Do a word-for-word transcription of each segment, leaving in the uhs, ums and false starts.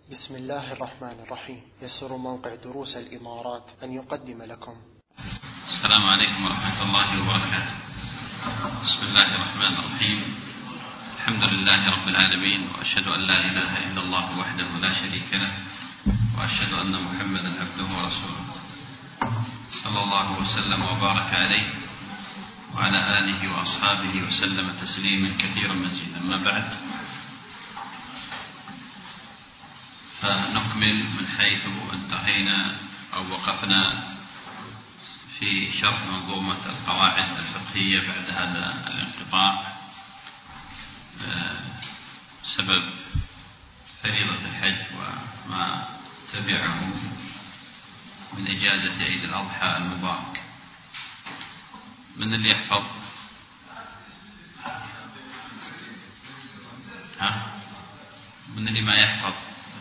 بسم الله الرحمن الرحيم. يسر موقع دروس الإمارات أن يقدم لكم. السلام عليكم ورحمة الله وبركاته. بسم الله الرحمن الرحيم. الحمد لله رب العالمين، وأشهد أن لا إله إلا الله وحده لا شريك له، وأشهد أن محمدا عبده ورسوله، صلى الله وسلم وبارك عليه وعلى آله وأصحابه وسلم تسليما كثيرا مزيدا. أما بعد، فنكمل من حيث انتهينا أو وقفنا في شرح منظومة القواعد الفقهية بعد هذا الانقطاع بسبب فريضة الحج وما تبعه من إجازة عيد الأضحى المبارك. من اللي يحفظ؟ ها؟ من اللي ما يحفظ؟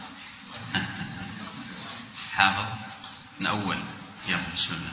حافظ من أول. يلا بسم الله.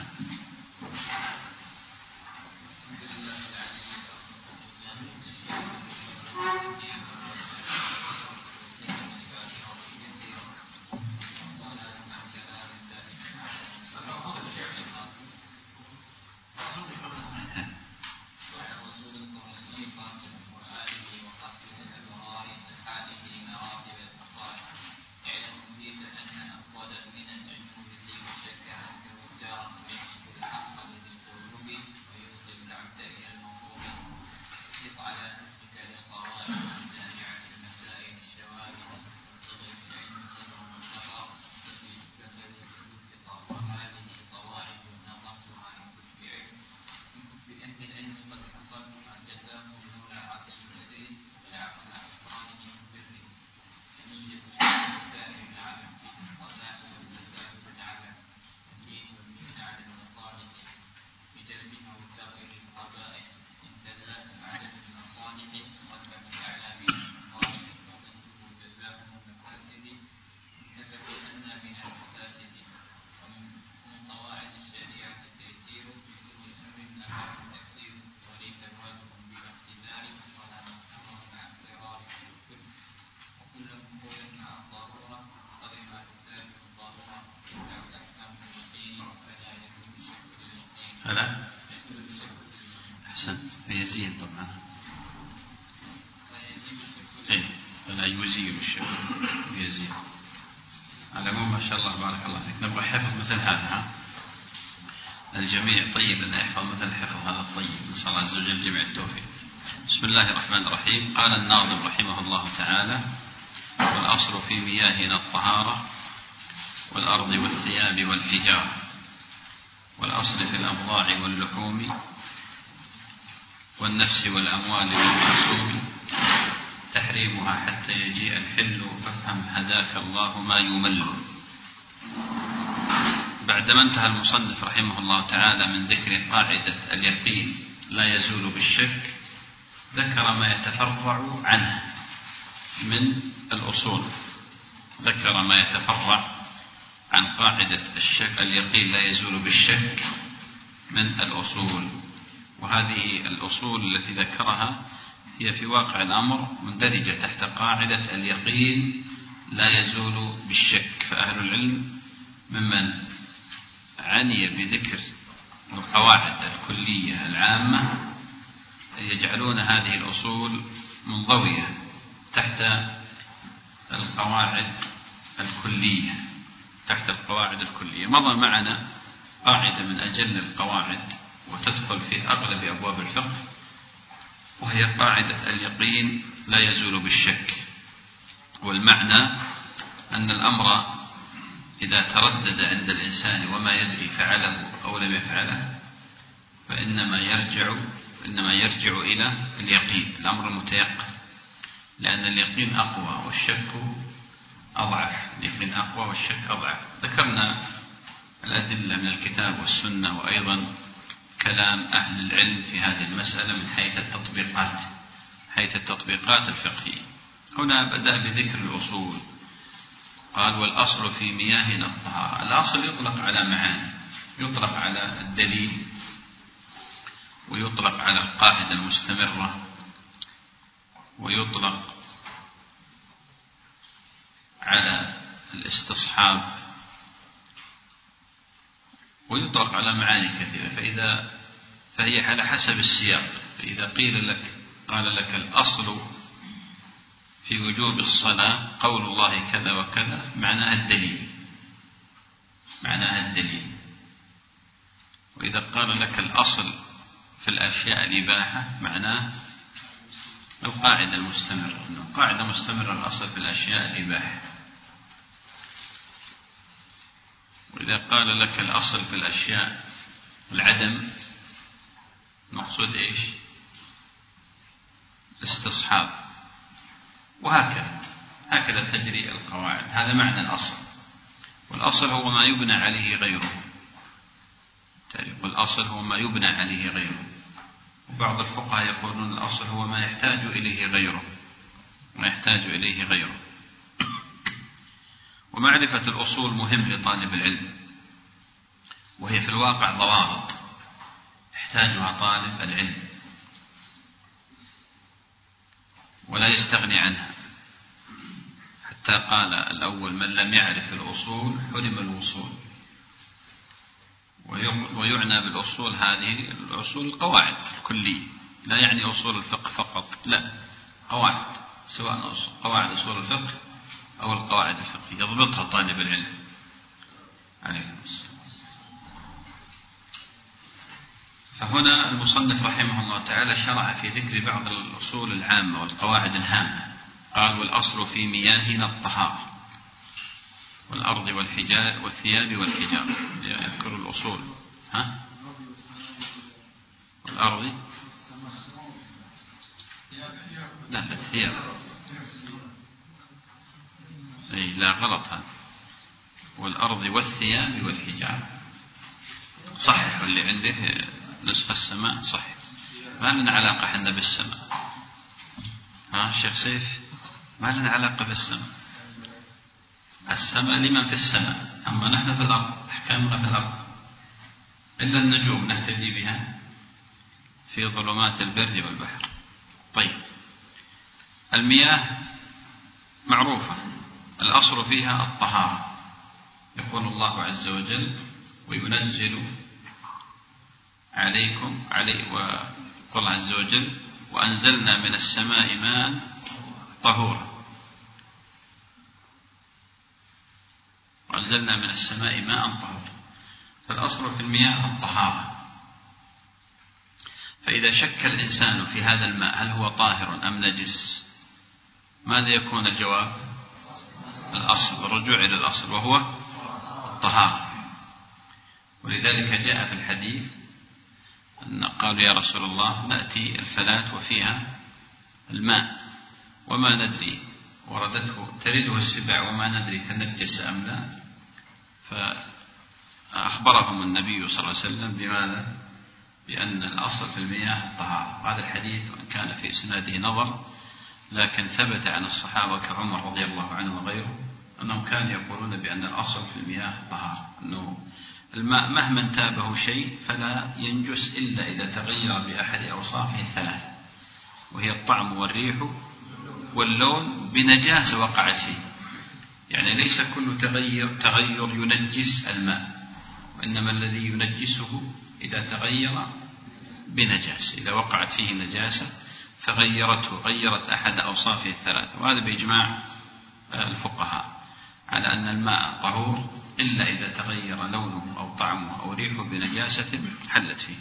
فلا أحسنت فيزيد طبعا. إيه فلا يزيل الشك يزيد. على العموم ما شاء الله بارك الله فيك. نبغى حفظ مثل هذا. ها الجميع طيب أن يحفظ مثل حفظ هذا الطيب. نسأل الله عز وجل جميع التوفيق. بسم الله الرحمن الرحيم. قال الناظم رحمه الله تعالى: والأصل في مياهنا الطهارة والأرض والثياب والحجارة، والأصل في الأبضاع واللحوم والنفس والأموال والمعصوم تحريمها حتى يجيء الحل، فافهم هداك الله ما يمل. بعدما انتهى المصنف رحمه الله تعالى من ذكر قاعدة اليقين لا يزول بالشك، ذكر ما يتفرع عنه من الأصول. ذكر ما يتفرع عن قاعدة الشك اليقين لا يزول بالشك من الأصول، وهذه الأصول التي ذكرها هي في واقع الأمر مندرجة تحت قاعدة اليقين لا يزول بالشك. فأهل العلم ممن عني بذكر القواعد الكلية العامة يجعلون هذه الأصول منضوية تحت القواعد الكلية تحت القواعد الكلية. مضى معنا قاعدة من أجل القواعد وتدخل في أغلب أبواب الفقه، وهي قاعدة اليقين لا يزول بالشك. والمعنى أن الأمر إذا تردد عند الإنسان وما يدري فعله أو لم يفعله فإنما يرجع إنما يرجع إلى اليقين، الأمر المتيقن، لأن اليقين أقوى والشك أضعف. اليقين أقوى والشك أضعف. ذكرنا الأدلة من الكتاب والسنة، وأيضا كلام أهل العلم في هذه المسألة من حيث التطبيقات حيث التطبيقات الفقهية. هنا بدأ بذكر الأصول. قال: والأصل في مياهنا الطهارة. الأصل يطلق على معاني، يطلق على الدليل، ويطلق على القاعدة المستمرة، ويطلق على الاستصحاب، ويطلق على معاني كثيرة، فإذا فهي على حسب السياق. فإذا قيل لك قال لك الأصل في وجوب الصلاة قول الله كذا وكذا، معناها الدليل، معناها الدليل. وإذا قال لك الأصل في الأشياء الإباحة، معناه القاعدة المستمرة، أنه قاعدة مستمرة الأصل في الأشياء الإباحة. وإذا قال لك الأصل في الأشياء العدم، المقصود إيش؟ استصحاب. وهكذا هكذا تجري القواعد. هذا معنى الأصل. والأصل هو ما يبنى عليه غيره. والأصل هو ما يبنى عليه غيره. وبعض الفقهاء يقولون الأصل هو ما يحتاج إليه غيره، ما يحتاج إليه غيره. ومعرفة الأصول مهم لطالب العلم، وهي في الواقع ضوابط يحتاجها طالب العلم ولا يستغني عنها. حتى قال الأول: من لم يعرف الأصول حرم الوصول. ويعنى بالأصول هذه الأصول القواعد الكلية، لا يعني أصول الفقه فقط، لا، قواعد، سواء قواعد أصول الفقه أو القواعد الفقهية يضبطها طالب العلم عليه السلام. فهنا المصنف رحمه الله تعالى شرع في ذكر بعض الأصول العامة والقواعد الهامة. قال: والأصل في مياهنا الطهارة، والأرض والحجار والثياب والحجار. يذكر الأصول. ها؟ والأرض، لا، الثياب. أي لا، غلط هذا. والأرض والثياب والحجار. صحح اللي عنده نسخة السماء، صحيح. ما لنا علاقة حنا بالسماء. ها الشيخ سيف؟ ما لنا علاقة بالسماء. السماء لمن في السماء، أما نحن في الأرض، أحكامنا في الأرض. إلا النجوم نهتدي بها في ظلمات البر والبحر. طيب، المياه معروفة، الأصل فيها الطهارة. يقول الله عز وجل: وينزل عليكم علي ويقول عز وجل: وأنزلنا من السماء ماء طهورا. وأنزلنا من السماء ماء طهورا. فالأصل في المياه الطهارة. فإذا شك الإنسان في هذا الماء هل هو طاهر أم نجس، ماذا يكون الجواب؟ الأصل، الرجوع إلى الأصل، وهو الطهارة. ولذلك جاء في الحديث أن قالوا: يا رسول الله، نأتي الفلاة وفيها الماء وما ندري، وردته ترده السبع وما ندري تنجس أم لا. فأخبرهم النبي صلى الله عليه وسلم بماذا؟ بأن الأصل في المياه الطهارة. هذا الحديث وإن كان في إسناده نظر، لكن ثبت عن الصحابة كعمر رضي الله عنه وغيره أنهم كانوا يقولون بأن الأصل في المياه الطهارة، أنه الماء مهما انتابه شيء فلا ينجس إلا إذا تغير بأحد أوصافه الثلاث، وهي الطعم والريح واللون، بنجاسة وقعت فيه. يعني ليس كل تغير, تغير ينجس الماء، وإنما الذي ينجسه إذا تغير بنجاسة، إذا وقعت فيه نجاسة فغيرته، غيرت أحد أوصافه الثلاثة. وهذا بإجماع الفقهاء على أن الماء طهور إلا إذا تغير لونه أو طعمه أو ريحه بنجاسة حلت فيه.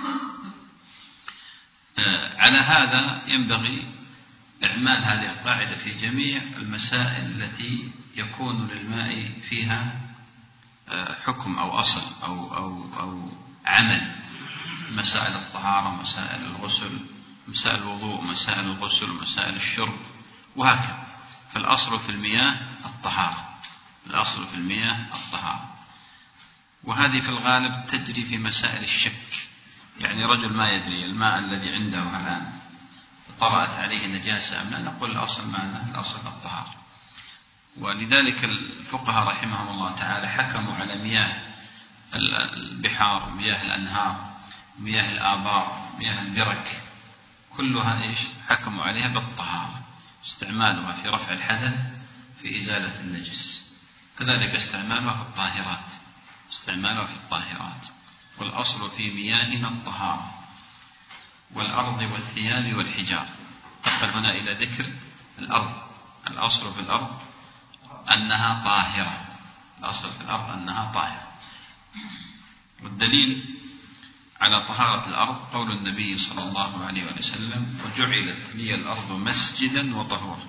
على هذا ينبغي إعمال هذه القاعدة في جميع المسائل التي يكون للماء فيها حكم أو أصل أو, أو, أو عمل. مسائل الطهارة، مسائل الغسل، مسائل الوضوء، مسائل الغسل، مسائل الشرب، وهكذا. فالأصل في المياه الطهارة، الأصل في المياه الطهارة. وهذه في الغالب تجري في مسائل الشك. يعني رجل ما يدري الماء الذي عنده الآن طرأت عليه نجاسة أم لا، نقول الأصل ماذا؟ الأصل الطهارة. ولذلك الفقهاء رحمهم الله تعالى حكموا على مياه البحار، مياه الأنهار، مياه الآبار، مياه البرك، كلها إيش؟ حكموا عليها بالطهارة، استعمالها في رفع الحدث، في إزالة النجس. كذلك استعمالها في الطاهرات استعمالها في الطاهرات. والأصل في مياهنا الطهارة والأرض والثياب والحجار. تقل هنا إلى ذكر الأرض. الأصل في الأرض أنها طاهرة الأصل في الأرض أنها طاهرة. والدليل على طهارة الأرض قول النبي صلى الله عليه وسلم: وجعلت لي الأرض مسجدا وطهورا.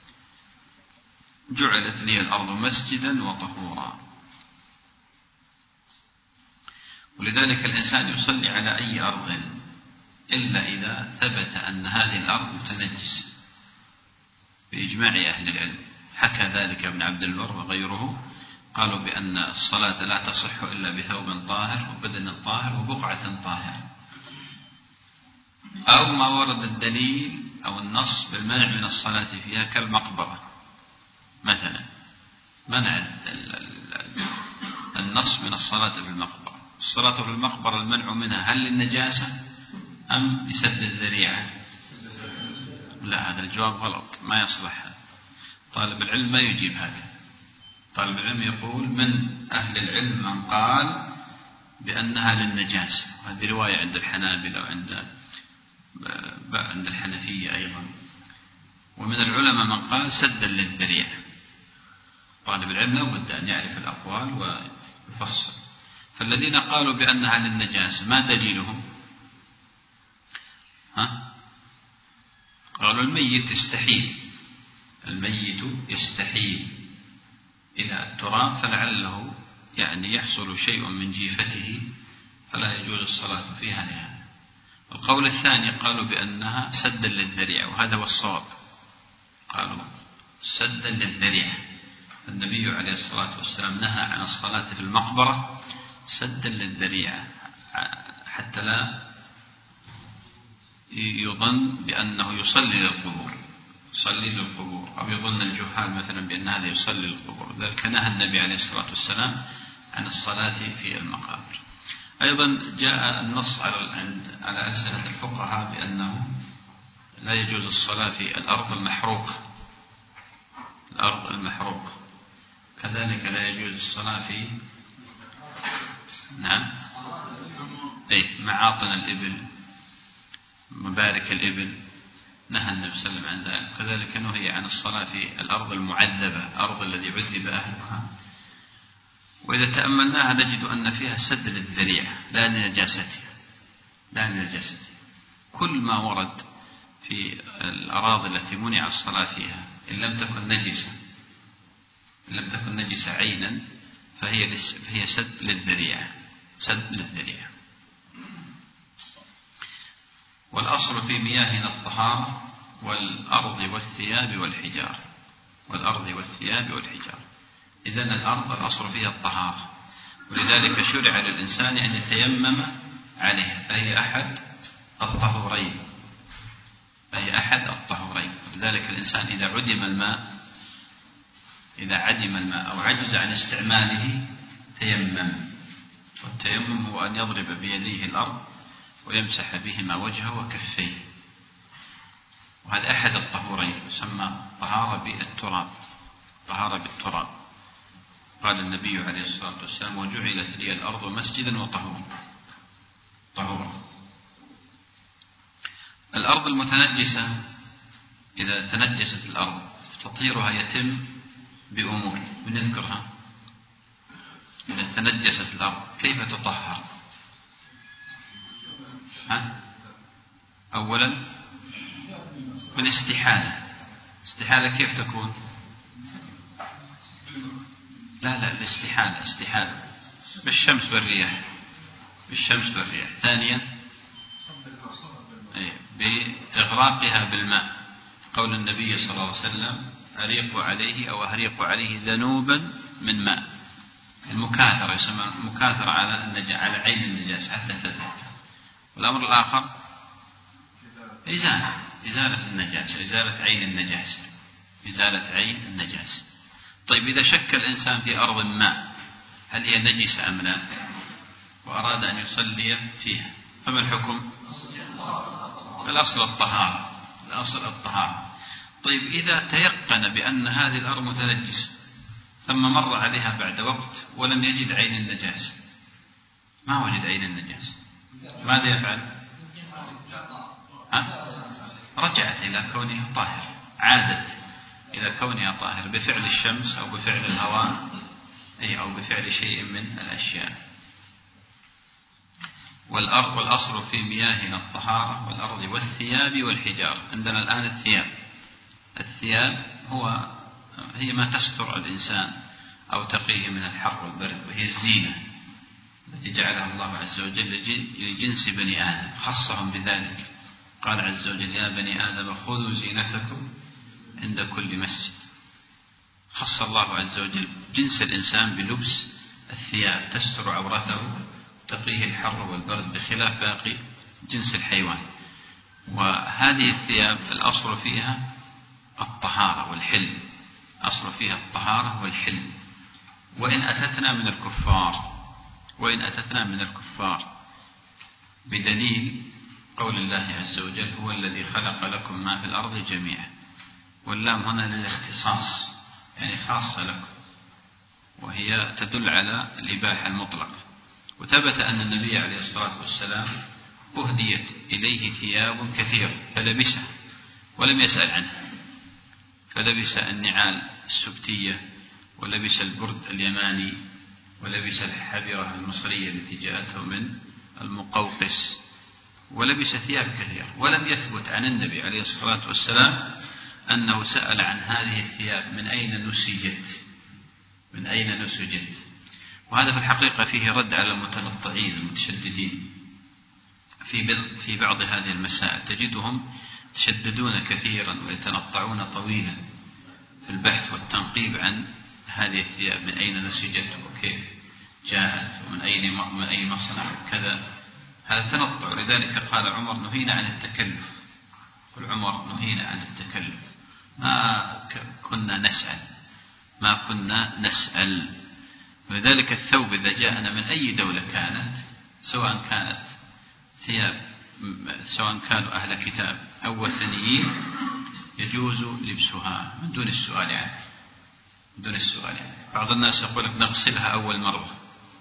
جعلت لي الأرض مسجدا وطهورا. ولذلك الإنسان يصلي على أي أرض إلا إذا ثبت أن هذه الأرض متنجسة بإجماع أهل العلم. حكى ذلك ابن عبد البر وغيره، قالوا بأن الصلاة لا تصح إلا بثوب طاهر وبدن طاهر وبقعة طاهرة. أو ما ورد الدليل أو النص بالمنع من الصلاة فيها كالمقبرة مثلا، منع النص من الصلاة في المقبرة. الصلاة في المقبرة المنع منها هل للنجاسة أم لسد الذريعة؟ لا، هذا الجواب غلط، ما يصلح. طالب العلم ما يجيب هذا. طالب العلم يقول من أهل العلم من قال بأنها للنجاسة، هذه رواية عند الحنابلة وعند عند الحنفية أيضا. ومن العلماء من قال سدا للذريعة. طالب العلم لا بد أن يعرف الأقوال ويفصل. فالذين قالوا بأنها للنجاسة ما دليلهم؟ ها؟ قالوا الميت يستحيل الميت يستحيل إلى التراب فلعله يعني يحصل شيء من جيفته فلا يجوز الصلاة فيها لها. القول الثاني قالوا بأنها سدا للذريعة، وهذا هو الصواب. قالوا سدا للذريعة. النبي عليه الصلاة والسلام نهى عن الصلاة في المقبرة سدا للذريعة حتى لا يظن بأنه يصلي للقبور يصلي للقبور أو يظن الجهال مثلا بأن هذا يصلي للقبور. ذلك نهى النبي عليه الصلاة والسلام عن الصلاة في المقابر. أيضا جاء النص على على ألسنة الفقهاء بأنه لا يجوز الصلاة في الأرض المحروقة الأرض المحروقة كذلك لا يجوز الصلاة في نعم أي معاطن الإبل مبارك الإبل، نهى النبي صلى الله عليه وسلم عن ذلك. كذلك نهي عن الصلاة في الأرض المعذبة، أرض الذي عذب أهلها. وإذا تأملناها نجد أن فيها سد للذريعة لا لنجاستها لا لنجاستها. كل ما ورد في الأراضي التي منع الصلاة فيها إن لم تكن نجسة إن لم تكن نجسة عينا فهي فهي سد للذريعة سد للذريعة. والأصل في مياهنا الطهارة والأرض والثياب والحجار والأرض والثياب والحجار. إذن الأرض الأصل فيها الطهارة، ولذلك شرع للإنسان أن يتيمم عليها، فهي أحد الطهورين فهي أحد الطهورين. لذلك الإنسان إذا عدم الماء إذا عدم الماء أو عجز عن استعماله تيمم. والتيمم هو أن يضرب بيديه الأرض ويمسح بهما وجهه وكفيه، وهذا أحد الطهورين يسمى طهارة بالتراب طهارة بالتراب. قال النبي عليه الصلاة والسلام: وجعلت لي الأرض مسجدا وطهورا طهورا. الأرض المتنجسة إذا تنجست الأرض تطهيرها يتم بأمور بنذكرها. إذا تنجست الأرض كيف تطهر؟ ها؟ أولا بالاستحالة. استحالة كيف تكون؟ لا لا الاستحالة استحالة بالشمس والرياح بالشمس والرياح. ثانيا بإغراقها بالماء. قول النبي صلى الله عليه وسلم: أريق عليه أو أهريق عليه ذنوبا من ماء. المكاثرة يسمى المكاثرة على على عين النجاسة حتى تذهب. والأمر الآخر إزالة إزالة النجاسة إزالة عين النجاسة إزالة عين النجاسة. طيب إذا شك الإنسان في أرض ما هل هي نجسة أم لا وأراد أن يصلي فيها فما الحكم؟ الأصل الطهارة الأصل الطهارة. طيب إذا تيقن بأن هذه الأرض متنجسة ثم مر عليها بعد وقت ولم يجد عين النجاسة، ما وجد عين النجاسة، ماذا يفعل؟ ها؟ رجعت إلى كونها طاهر، عادت إلى كونها طاهر بفعل الشمس أو بفعل الهواء أي أو بفعل شيء من الأشياء. والأرض والأصل في مياهنا الطهارة والأرض والثياب والحجار. عندنا الآن الثياب. الثياب هو هي ما تستر الإنسان أو تقيه من الحر والبرد، وهي الزينة التي جعلها الله عز وجل لجنس بني آدم، خصهم بذلك. قال عز وجل: يا بني آدم خذوا زينتكم عند كل مسجد. خص الله عز وجل جنس الإنسان بلبس الثياب تستر عورته تقيه الحر والبرد بخلاف باقي جنس الحيوان. وهذه الثياب الأصل فيها الطهارة والحل، أصل فيها الطهارة والحل. وإن أتتنا من الكفار وإن أتتنا من الكفار بدليل قول الله عز وجل: هو الذي خلق لكم ما في الأرض جميعا. واللام هنا للاختصاص، يعني خاصة لكم، وهي تدل على الإباحة المطلقة. وثبت أن النبي عليه الصلاة والسلام أهديت إليه ثياب كثيرة فلبسها ولم يسأل عنها، فلبس النعال السبتية، ولبس البرد اليماني، ولبس الحبرة المصرية التي جاءته من المقوقس، ولبس ثياب كثيرة. ولم يثبت عن النبي عليه الصلاة والسلام أنه سأل عن هذه الثياب من أين نسجت من أين نسجت وهذا في الحقيقة فيه رد على المتنطعين المتشددين في في بعض هذه المسائل. تجدهم يتشددون كثيرا ويتنطعون طويلا في البحث والتنقيب عن هذه الثياب، من أين نسجت وكيف جاءت ومن أين من أي مصنع كذا. هذا تنطع. لذلك قال عمر: نهينا عن التكلف. قل عمر: نهينا عن التكلف، ما كنا نسأل ما كنا نسأل ولذلك الثوب إذا جاءنا من أي دولة كانت، سواء كانت ثياب سواء كانوا أهل كتاب أو وثنيين، يجوز لبسها من دون السؤال عنه من دون السؤال عنه. بعض الناس يقول لك نغسلها أول مرة،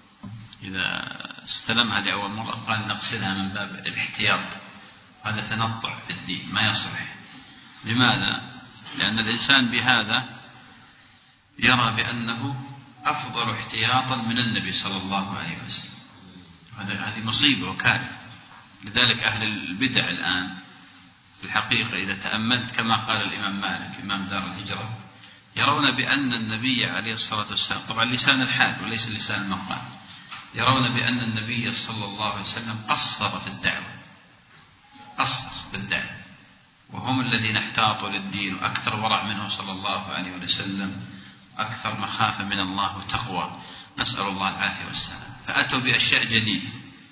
إذا استلمها لأول مرة قال نغسلها من باب الاحتياط. هذا تنطع في الدين ما يصلح. لماذا؟ لأن الإنسان بهذا يرى بأنه أفضل احتياطا من النبي صلى الله عليه وسلم. هذه مصيبة وكارثة. لذلك أهل البدع الآن في الحقيقة إذا تأملت كما قال الإمام مالك إمام دار الهجرة، يرون بأن النبي عليه الصلاة والسلام، طبعا لسان الحال وليس لسان المقال، يرون بأن النبي صلى الله عليه وسلم قصر في الدعوة قصر في الدعوة وهم الذين احتاطوا للدين وأكثر ورع منه صلى الله عليه وسلم، أكثر مخافة من الله وتقوى، نسأل الله العافية والسلام. فأتوا بأشياء جديدة.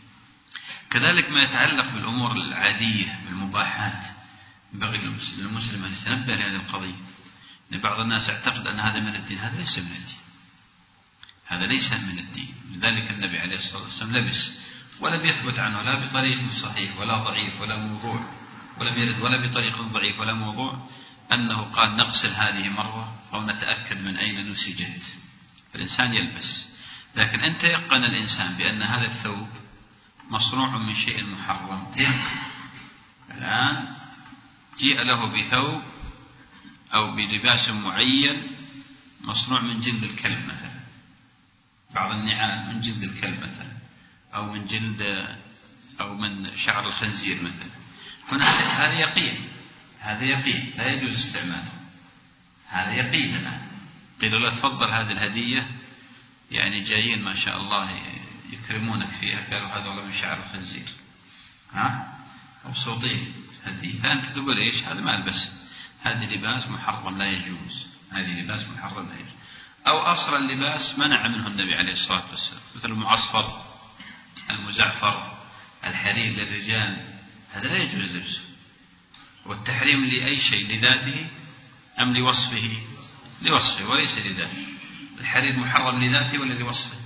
كذلك ما يتعلق بالأمور العادية بالمباحات، ينبغي للمسلم أن يتنبه لهذه القضية. يعني بعض الناس يعتقد أن هذا من الدين، هذا ليس من الدين هذا ليس من الدين. لذلك النبي عليه الصلاة والسلام لبس، ولم يثبت عنه لا بطريق صحيح ولا ضعيف ولا موضوع، ولم يرد ولا بطريق ضعيف ولا موضوع أنه قال نغسل هذه مرة أو نتأكد من أين نسجت. فالإنسان يلبس، لكن أن تيقن الإنسان بأن هذا الثوب مصنوع من شيء محرم تيقن. الآن جيء له بثوب أو بلباس معين مصنوع من جلد الكلب مثلا، بعض النعال من جلد الكلب مثلا، أو من جلد أو من شعر الخنزير مثلا. هنا هذا يقين هذا يقين لا يجوز استعماله، هذا يقين. الآن قيل له تفضل هذه الهدية، يعني جايين ما شاء الله يكرمونك فيها، قالوا هذا والله من شعر الخنزير، ها مبسوطين هدية، فأنت تقول إيش؟ هذا ما ألبسه، هذه لباس محرم لا يجوز هذه لباس محرم لا يجوز. أو أصل اللباس منع منه النبي عليه الصلاة والسلام، مثل المعصفر المزعفر الحرير للرجال، هذا لا يجوز لبسه. والتحريم لأي شيء، لذاته أم لوصفه؟ لوصفه وليس لذاته. الحرير محرم لذاته ولا لوصفه؟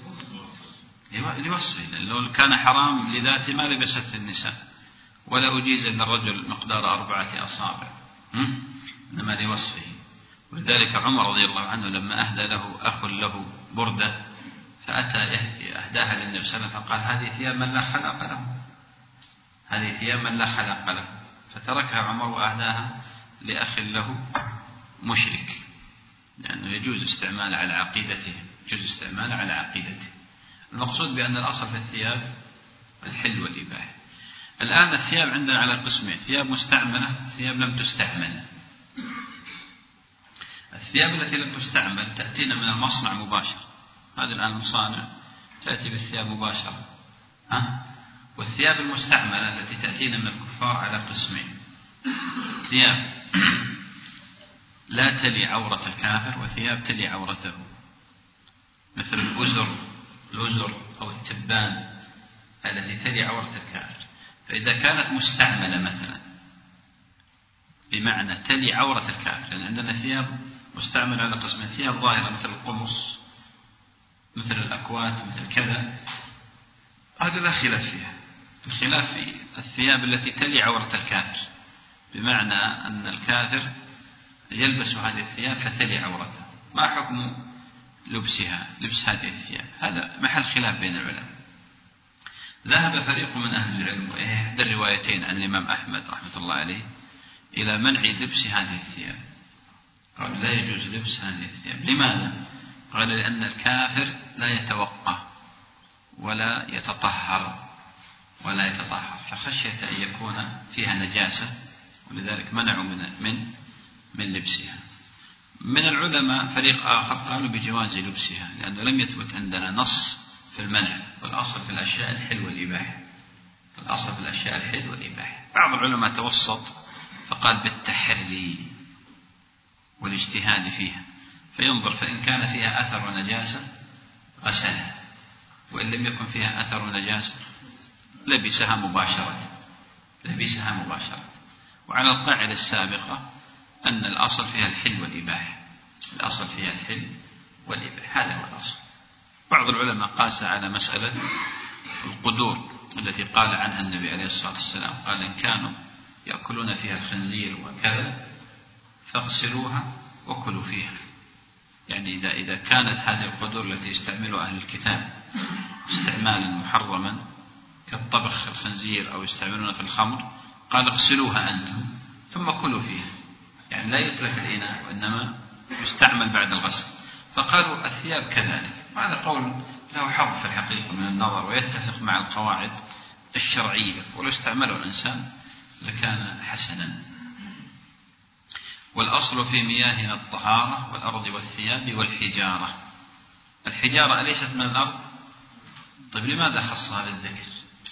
لوصفه. لو كان حرام لذاته ما لبست النساء، ولا أجيز للرجل مقدار أربعة أصابع، إنما لوصفه. ولذلك عمر رضي الله عنه لما أهدى له أخ له بردة فأتى أهداها للنبي صلى الله عليه وسلم فقال هذه ثياب من لا خلق له، هذه ثياب من لا خلق له، فتركها عمر وأهداها لأخ له مشرك، لأنه يجوز استعمال على عقيدته، يجوز استعمال على عقيدته. المقصود بأن الأصل في الثياب الحل والإباحة. الآن الثياب عندنا على قسمين، ثياب مستعملة، ثياب لم تستعمل. الثياب التي لم تستعمل تأتينا من المصنع مباشرة، هذه الآن المصانع تأتي بالثياب مباشرة، ها؟ والثياب المستعملة التي تأتينا من الكفار على قسمين، ثياب لا تلي عورة الكافر وثياب تلي عورته، مثل الأزر الأزر أو التبان التي تلي عورة الكافر. فإذا كانت مستعملة مثلا بمعنى تلي عورة الكافر، لأن عندنا ثياب مستعملة على قسمين، ثياب ظاهرة مثل القمص مثل الأكوات مثل كذا، هذا لا خلاف فيها. الخلاف في الثياب التي تلي عورة الكافر، بمعنى أن الكافر يلبس هذه الثياب فتلي عورته، ما حكم لبسها لبس هذه الثياب؟ هذا محل خلاف بين العلماء. ذهب فريق من أهل العلم إحدى الروايتين عن الإمام أحمد رحمة الله عليه إلى منع لبس هذه الثياب، قال لا يجوز لبس هذه الثياب. لماذا؟ قال لأن الكافر لا يتوقع ولا يتطهر ولا يتطهر فخشية أن يكون فيها نجاسة، ولذلك منعوا من من من لبسها. من العلماء فريق آخر قالوا بجواز لبسها، لأنه لم يثبت عندنا نص في المنع، والأصل في الأشياء الحل والإباحة، الأصل في الأشياء الحل والإباحة. بعض العلماء توسط فقال بالتحري والاجتهاد فيها، فينظر فإن كان فيها أثر ونجاسة غسلها، وإن لم يكن فيها أثر ونجاسة لبسها مباشرة لبسها مباشرة. وعلى القاعدة السابقة أن الأصل فيها الحل والإباحة، الأصل فيها الحل والإباحة، هذا هو الأصل. بعض العلماء قاس على مسألة القدور التي قال عنها النبي عليه الصلاة والسلام، قال إن كانوا يأكلون فيها الخنزير وكذا فاغسلوها وكلوا فيها. يعني إذا إذا كانت هذه القدور التي يستعملها أهل الكتاب استعمالا محرما كالطبخ الخنزير أو يستعملون في الخمر، قال اغسلوها أنتم ثم كلوا فيها، يعني لا يتلف الإناء وإنما يستعمل بعد الغسل. فقالوا الثياب كذلك. وهذا قول له حظ في الحقيقة من النظر ويتفق مع القواعد الشرعية، ولو استعمله الإنسان لكان حسنا. والأصل في مياهنا الطهارة والأرض والثياب والحجارة. الحجارة أليست من الأرض؟ طيب لماذا خصها بالذكر؟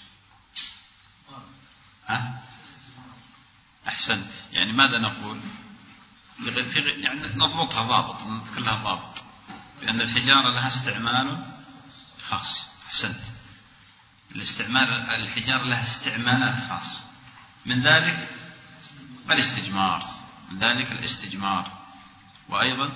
ها؟ أحسنت. يعني ماذا نقول؟ يعني نضبطها ضابط، نذكر لها ضابط، لأن الحجارة لها استعمال خاص. أحسنت. الاستعمال الحجارة لها استعمالات خاصة، من ذلك الاستجمار، من ذلك الاستجمار، وأيضا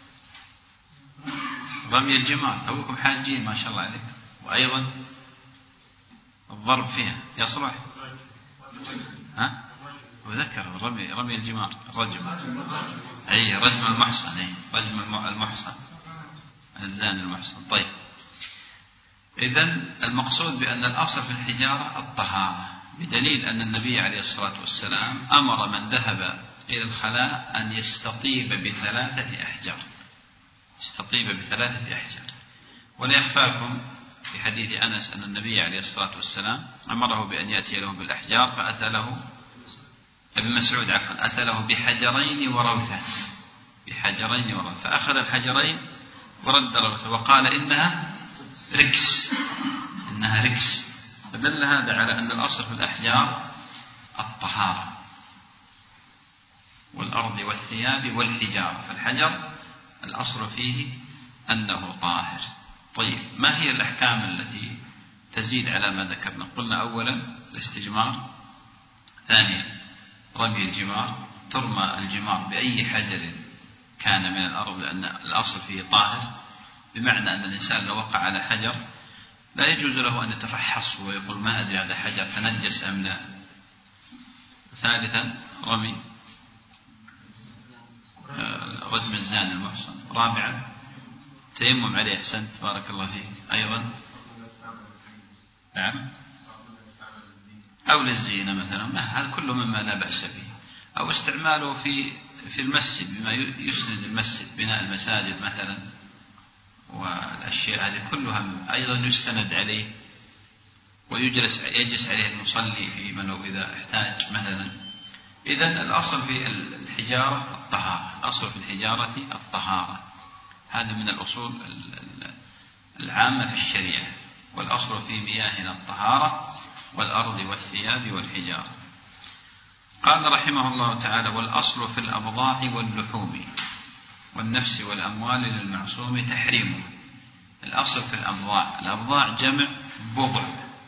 رمي الجمار، توكم حاجين ما شاء الله عليك، وأيضا الضرب فيها يا صلاح. ها؟ وذكر رمي رمي الجمار، رجم، أي رجم المحصن، أي رجم المحصن، الزاني المحصن. طيب، إذن المقصود بأن الأصل في الحجارة الطهارة، بدليل أن النبي عليه الصلاة والسلام أمر من ذهب إلى الخلاء أن يستطيب بثلاثة أحجار، يستطيب بثلاثة أحجار. ولا يخفاكم في حديث أنس أن النبي عليه الصلاة والسلام أمره بأن يأتي له بالأحجار، فأتى له ابن مسعود عفوا أتى له بحجرين وروثة، بحجرين وروثة، فأخذ الحجرين ورد الروثة وقال إنها ركس، إنها ركس. فدل هذا على أن الأصل في الأحجار الطهارة، والأرض والثياب والحجارة. فالحجر الأصل فيه أنه طاهر. طيب، ما هي الأحكام التي تزيد على ما ذكرنا؟ قلنا أولا الاستجمار، ثانيا رمي الجمار، ترمى الجمار بأي حجر كان من الأرض لأن الأصل فيه طاهر، بمعنى أن الإنسان لو وقع على حجر لا يجوز له أن يتفحص ويقول ما أدري هذا حجر تنجس أم لا. ثالثا رمي رجم الزاني المحصن. رابعا تيمم عليه. أحسنت بارك الله فيك. أيضا نعم أو للزينة مثلا، هذا كله مما لا بأس به. أو استعماله في في المسجد بما يسند المسجد، بناء المساجد مثلا، والأشياء هذه كلها أيضا يستند عليه ويجلس يجلس عليه المصلي في منو إذا احتاج مثلا. إذن الأصل في الحجارة الطهارة، الأصل في الحجارة الطهارة، هذا من الأصول العامة في الشريعة. والأصل في مياهنا الطهارة والأرض والثياب والحجارة. قال رحمه الله تعالى: والأصل في الأبضاع واللحوم والنفس والأموال للمعصوم تحريمه. الأصل في الأبضاع، الأبضاع جمع بضع،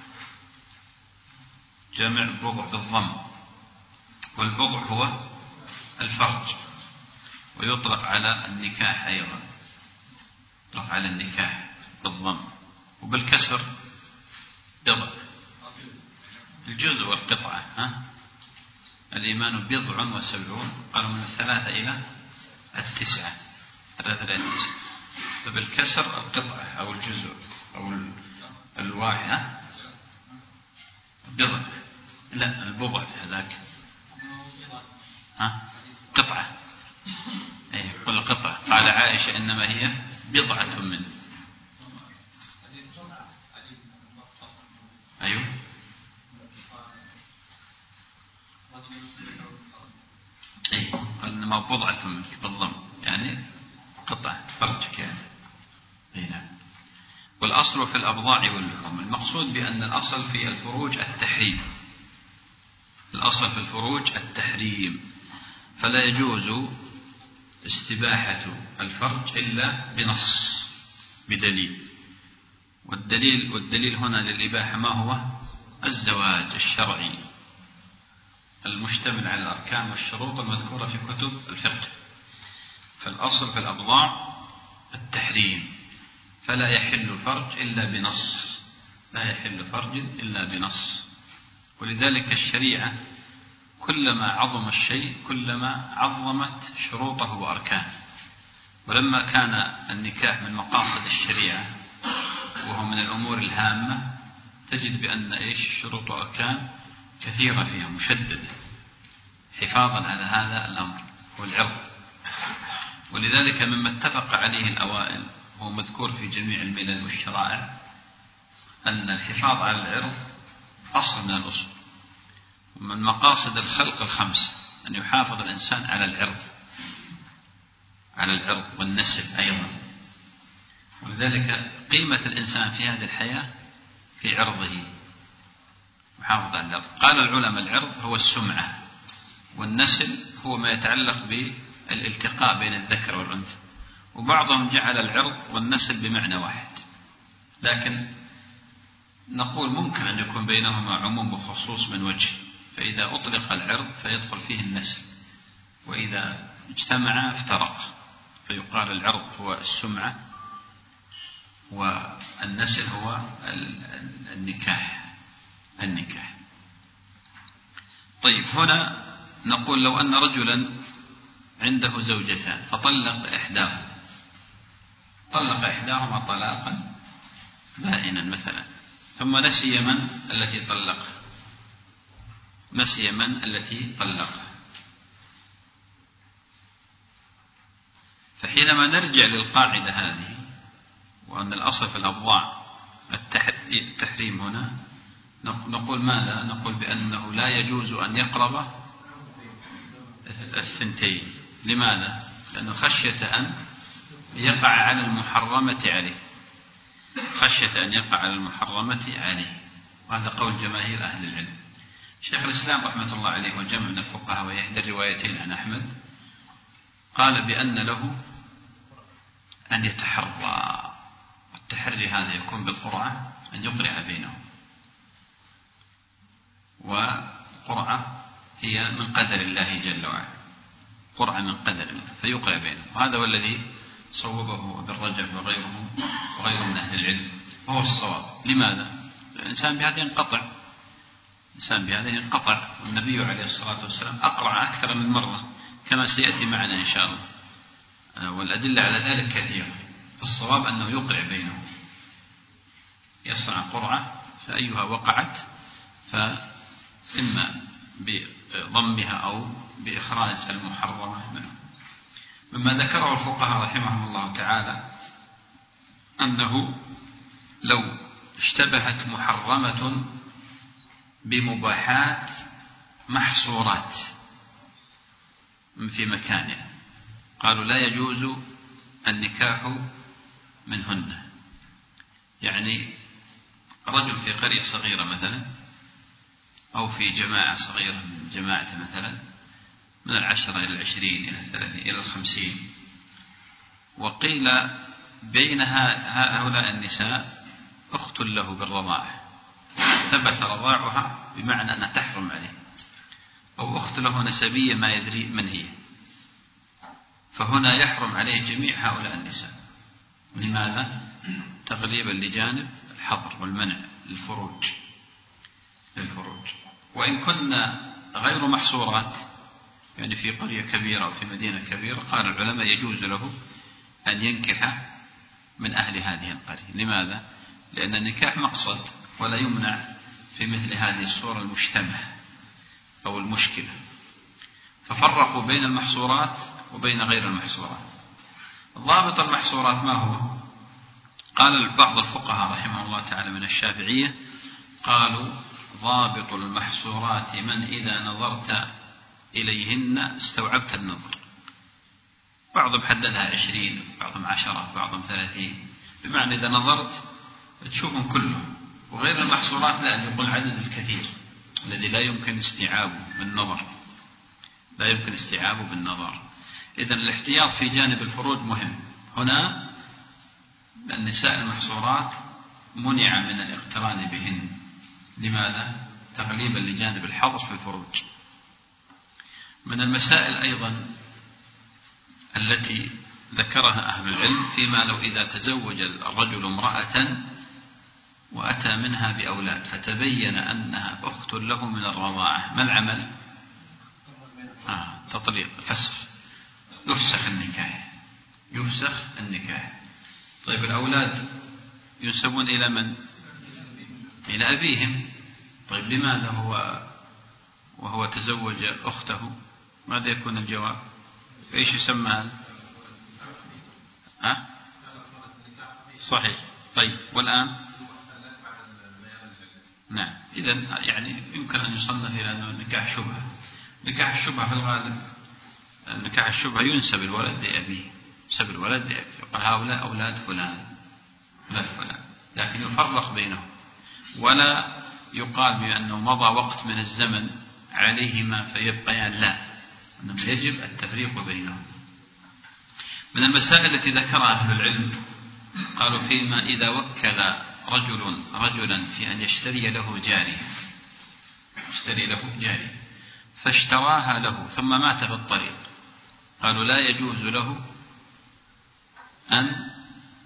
جمع بضع بالضم، والبضع هو الفرج، ويطلق على النكاح أيضا، يطلق على النكاح بالضم، وبالكسر بضع، الجزء والقطعة. ها؟ الإيمان بضع وسبعون، قالوا من الثلاثة إلى التسعة، ثلاثة إلى التسعة، فبالكسر القطعة أو الجزء أو الواحدة بضع، لا البضع هذاك. ها؟ قطعة، أي قل قطعة. قال عائشة: إنما هي بضعة منه. أيوه أي قال إنما بضعة منك بالضم، يعني قطعة فرجك يعني. نعم. والأصل في الأبضاع واللحوم، المقصود بأن الأصل في الفروج التحريم، الأصل في الفروج التحريم، فلا يجوز استباحة الفرج إلا بنص، بدليل. والدليل والدليل هنا للإباحة ما هو؟ الزواج الشرعي المشتمل على الأركان والشروط المذكورة في كتب الفقه. فالأصل في الأبضاع التحريم، فلا يحل فرج إلا بنص، لا يحل فرج إلا بنص. ولذلك الشريعة كلما عظم الشيء كلما عظمت شروطه وأركانه. ولما كان النكاح من مقاصد الشريعة وهو من الأمور الهامة، تجد بأن إيش الشروط وأركان كثيرة فيها مشددة، حفاظا على هذا الأمر والعرض. ولذلك مما اتفق عليه الأوائل وهو مذكور في جميع الملل والشرائع أن الحفاظ على العرض أصل من الأصول. ومن مقاصد الخلق الخمس أن يحافظ الإنسان على العرض، على العرض والنسل أيضا. ولذلك قيمة الإنسان في هذه الحياة في عرضه، محافظ على العرض. قال العلماء: العرض هو السمعة، والنسل هو ما يتعلق بالالتقاء بين الذكر والأنثى. وبعضهم جعل العرض والنسل بمعنى واحد، لكن نقول ممكن أن يكون بينهما عموم وخصوص من وجه. فإذا أطلق العرض فيدخل فيه النسل، وإذا اجتمع افترق، فيقال العرض هو السمعة والنسل هو النكاح النكاح طيب، هنا نقول: لو أن رجلا عنده زوجتان فطلق إحداهما، طلق إحداهما طلاقا بائنا مثلا، ثم نسي من التي طلقها، نسي من التي طلقها. فحينما نرجع للقاعدة هذه، وأن الأصل في الأبضاع التحريم هنا، نقول ماذا؟ نقول بأنه لا يجوز أن يقرب الثنتين. لماذا؟ لأنه خشية أن يقع على المحرمة عليه، خشية أن يقع على المحرمة عليه. وهذا قول جماهير أهل العلم. شيخ الإسلام رحمة الله عليه وجمع من الفقهاء ويحدى الروايتين عن أحمد قال بأن له أن يتحرى، التحري هذا يكون بالقرعة، أن يقرع بينهم، وقرعة هي من قدر الله جل وعلا، قرعة من قدر الله فيقرع بينهم. وهذا هو الذي صوبه ابن رجب وغيره وغيره من أهل العلم، وهو الصواب. لماذا؟ الإنسان بهذا ينقطع، الإنسان بهذا ينقطع. والنبي عليه الصلاة والسلام أقرع أكثر من مرة كما سيأتي معنا إن شاء الله. والأدلة على ذلك كثيرة. فالصواب أنه يقرع بينهم، يصنع قرعة فأيها وقعت فإما بضمها أو بإخراج المحرمة منه. مما ذكره الفقهاء رحمهم الله تعالى أنه لو اشتبهت محرمة بمباحات محصورات في مكانها، قالوا لا يجوز النكاح منهن. يعني رجل في قرية صغيرة مثلا أو في جماعة صغيرة من جماعة مثلا من العشرة إلى العشرين إلى الثلاثين إلى الخمسين، وقيل بين هؤلاء النساء أخت له بالرضاعة، ثبت رضاعها بمعنى أنها تحرم عليه، أو أخت له نسبية ما يدري من هي، فهنا يحرم عليه جميع هؤلاء النساء. لماذا؟ تغليبا لجانب الحظر والمنع للفروج للفروج وإن كنا غير محصورات، يعني في قرية كبيرة أو في مدينة كبيرة، قال العلماء يجوز له أن ينكح من أهل هذه القرية. لماذا؟ لأن النكاح مقصد ولا يمنع في مثل هذه الصورة المشتبه أو المشكلة. ففرقوا بين المحصورات وبين غير المحصورات. ضابط المحصورات ما هو؟ قال بعض الفقهاء رحمه الله تعالى من الشافعية، قالوا ضابط المحصورات من إذا نظرت إليهن استوعبت النظر. بعضهم حددها عشرين، بعضهم عشرة، بعضهم ثلاثين، بمعنى إذا نظرت تشوفهم كلهم. وغير المحصورات لا، يقول العدد الكثير الذي لا يمكن استيعابه بالنظر لا يمكن استيعابه بالنظر. إذن الاحتياط في جانب الفروج مهم. هنا النساء المحصورات منع من الاقتران بهن. لماذا؟ تغليبا لجانب الحظر في الفروج. من المسائل أيضا التي ذكرها أهل العلم فيما لو إذا تزوج الرجل امرأة وأتى منها بأولاد فتبين أنها أخت له من الرضاعة، ما العمل؟ آه تطليق، فسخ، يفسخ النكاح يفسخ النكاح. طيب الأولاد ينسبون إلى من؟ إلى أبيهم. طيب لماذا هو وهو تزوج أخته؟ ماذا يكون الجواب؟ إيش يسمى هذا؟ أه؟ صحيح. طيب والآن نعم. إذن يعني يمكن أن يصنف إلى أنه نكاح شبهة. نكاح الشبهة في الغالب نكاح الشبهة ينسب الولد لأبيه، ينسب الولد لأبيه، يقول هؤلاء أولاد فلان أولاد فلان، لكن يفرق بينهم ولا يقال بأنه مضى وقت من الزمن عليهما فيبقيان، لا، أنه يجب التفريق بينهم. من المسائل التي ذكرها أهل العلم قالوا فيما إذا وكل رجل رجلا في أن يشتري له جارية يشتري له جارية فاشتراها له ثم مات في الطريق، قالوا لا يجوز له أن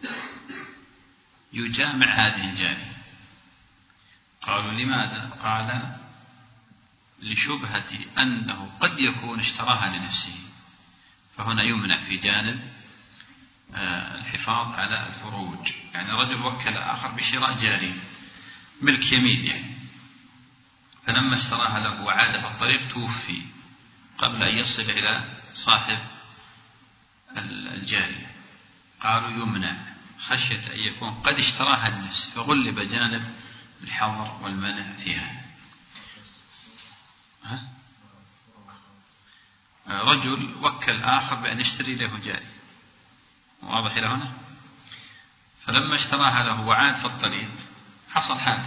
يجامع هذه الجارية. قالوا لماذا؟ قال لشبهة أنه قد يكون اشتراها لنفسه، فهنا يمنع في جانب الحفاظ على الفروج. يعني رجل وكل آخر بشراء جارية ملك يمين يعني، فلما اشتراها له وعاد في الطريق توفي قبل أن يصل إلى صاحب الجارية، قالوا يمنع خشية أن يكون قد اشتراها لنفسه فغلب جانب الحظر والمنع فيها. ها؟ رجل وكل آخر بأن يشتري له جارية، واضح إلى هنا؟ فلما اشتراها له وعاد في الطريق حصل حادث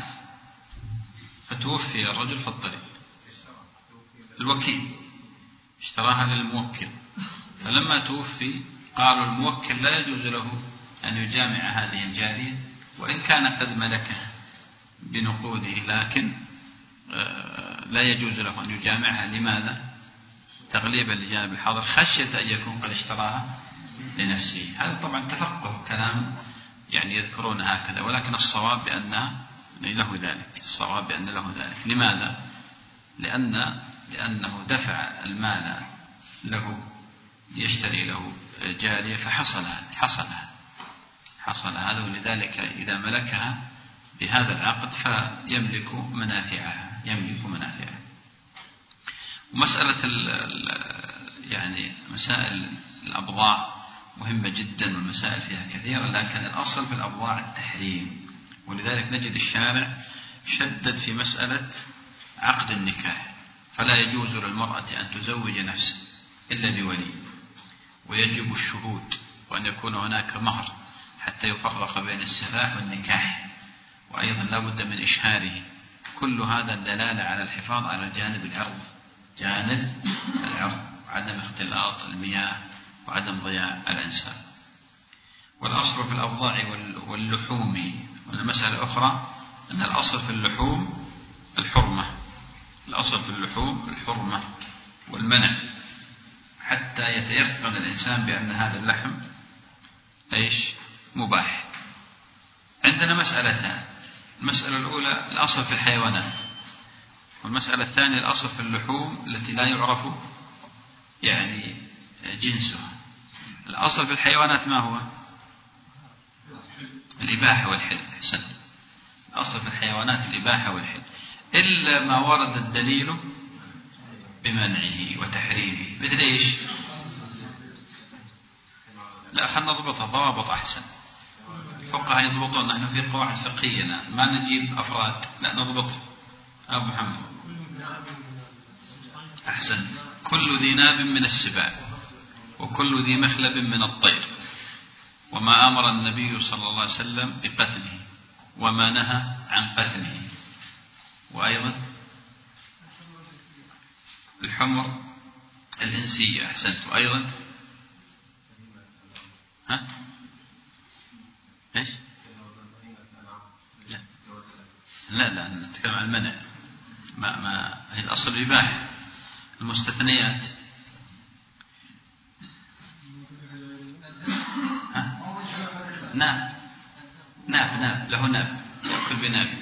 فتوفي الرجل في الطريق. الوكيل اشتراها للموكل، فلما توفي قالوا الموكل لا يجوز له أن يجامع هذه الجارية وإن كان قد ملكها بنقوده، لكن لا يجوز له أن يجامعها. لماذا؟ تغليبا لجانب الحظر خشية أن يكون قد اشتراها لنفسه. هذا طبعا تفقه كلام يعني يذكرون هكذا، ولكن الصواب بأنه له ذلك الصواب بأن له ذلك. لماذا؟ لأن لأنه دفع المال له يشتري له جارية فحصل حصل حصل هذا، ولذلك إذا ملكها بهذا العقد فيملك منافعها يملك منافعها. مسألة يعني مسائل الأبضاع مهمة جدا والمسائل فيها كثيرة، لكن الأصل في الأبضاع التحريم، ولذلك نجد الشارع شدد في مسألة عقد النكاح، فلا يجوز للمرأة أن تزوج نفسها إلا بولي، ويجب الشهود، وأن يكون هناك مهر حتى يفرق بين السفاح والنكاح، وأيضا لا بد من إشهاره. كل هذا دلالة على الحفاظ على الجانب العرض جانب العرض، وعدم اختلاط المياه وعدم ضياع الأنساب. والأصل في الأبضاع واللحوم، والمسألة أخرى أن الأصل في اللحوم الحرمة، الأصل في اللحوم الحرمة والمنع، حتى يتيقن الإنسان بأن هذا اللحم إيش مباح. عندنا مسألتان، المسألة الأولى الأصل في الحيوانات، والمسألة الثانية الأصل في اللحوم التي لا يعرف يعني جنسها. الأصل في الحيوانات ما هو؟ الإباحة والحل. حسن، الأصل في الحيوانات الإباحة والحل، إلا ما ورد الدليل بمنعه وتحريمه. مثل إيش؟ لا، خلنا نضبطها ضوابط أحسن. الفقهاء يضبطون، نحن في قواعد فقهية ما نجيب أفراد، لا نضبطها. أبو محمد أحسن. كل ذي ناب من السباع، وكل ذي مخلب من الطير، وما أمر النبي صلى الله عليه وسلم بقتله، وما نهى عن قتله، وأيضا الحمر الإنسية. أحسنت. وأيضا ها إيش؟ لا لا لا نتكلم عن المنع، ما ما هي الأصل الإباحة. المستثنيات ها؟ ناب ناب ناب له ناب، يأكل بناب.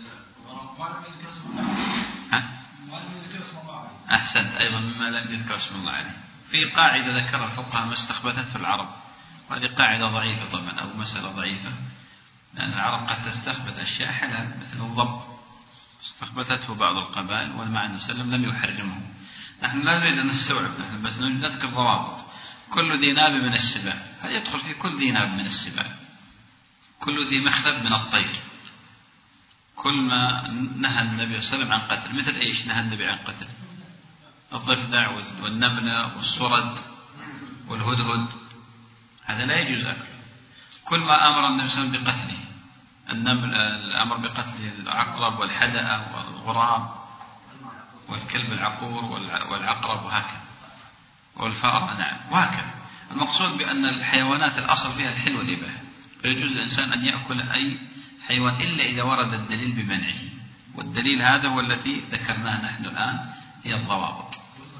ها؟ أحسنت. أيضا مما لم يذكر اسم الله عليه. في قاعدة ذكر الفقهاء ما استخبثته العرب، وهذه قاعدة ضعيفة طبعا، أو مسألة ضعيفة، لأن العرب قد تستخبث أشياء حلال مثل الضب استخبثته بعض القبائل، والمعنى وسلم لم يحرمه. نحن لا نريد أن نستوعب، نحن بس نذكر ضوابط. كل ذي ناب من السباع، هذا يدخل في كل ذي ناب من السباع. كل ذي مخلب من الطير، كل ما نهى النبي صلى الله عليه وسلم عن قتل. مثل إيش نهى النبي عن قتل؟ الضفدع والنملة والصرد والهدهد، هذا لا يجوز أكله. كل ما أمر النبي صلى الله عليه وسلم بقتله، النمل الأمر بقتل العقرب والحدأة والغراب والكلب العقور والعقرب وهكذا، والفأر نعم وهكذا. المقصود بأن الحيوانات الأصل فيها الحل والإباحة، فيجوز الإنسان أن يأكل أي حيوان إلا إذا ورد الدليل بمنعه، والدليل هذا هو الذي ذكرناه نحن الآن، هي الضوابط.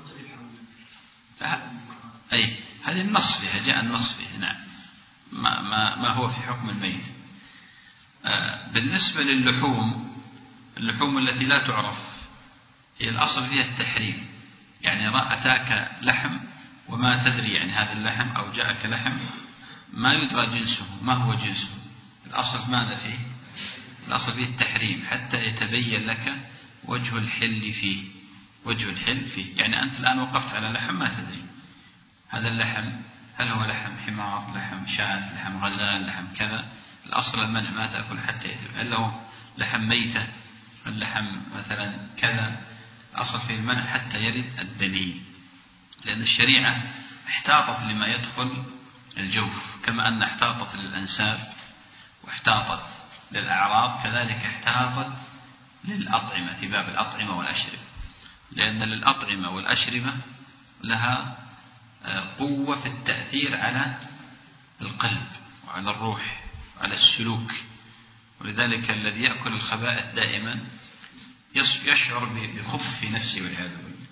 أي هذه النص فيها، جاء النص فيها نعم، ما, ما, ما هو في حكم الميت. آه بالنسبة للحوم، اللحوم التي لا تعرف هي الأصل فيها التحريم، يعني أتاك لحم وما تدري يعني هذا اللحم، أو جاءك لحم ما يدرى جنسه، ما هو جنسه، الأصل ماذا فيه؟ الأصل فيه التحريم حتى يتبين لك وجه الحل فيه، وجه الحل فيه. يعني أنت الآن وقفت على لحم ما تدري هذا اللحم هل هو لحم حمار، لحم شاة، لحم غزال، لحم كذا. الأصل المنع، ما تأكل حتى يتبين. هل له لحم ميتة، اللحم مثلا كذا، الأصل في المنع حتى يرد الدليل، لأن الشريعة احتاطت لما يدخل الجوف، كما أن احتاطت للأنساب واحتاطت للأعراض، كذلك احتاطت للأطعمة في باب الأطعمة والأشربة، لأن للأطعمة والأشربة لها قوة في التأثير على القلب وعلى الروح وعلى السلوك، ولذلك الذي يأكل الخبائث دائما يشعر بخف في نفسه والعياذ بالله.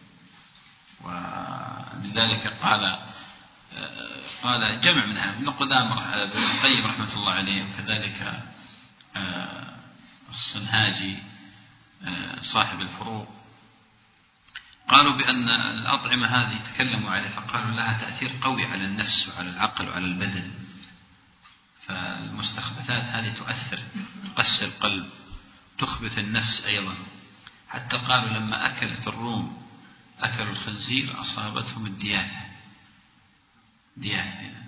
ولذلك قال قال جمع من أهل ابن قدامة ابن القيم رحمة الله عليه، وكذلك الصنهاجي صاحب الفروق، قالوا بأن الأطعمة هذه تكلموا عليها فقالوا لها تأثير قوي على النفس وعلى العقل وعلى البدن، فالمستخبثات هذه تؤثر، تقسي القلب، تخبث النفس أيضا. حتى قالوا لما أكلت الروم أكلوا الخنزير أصابتهم الدياثة، دياثة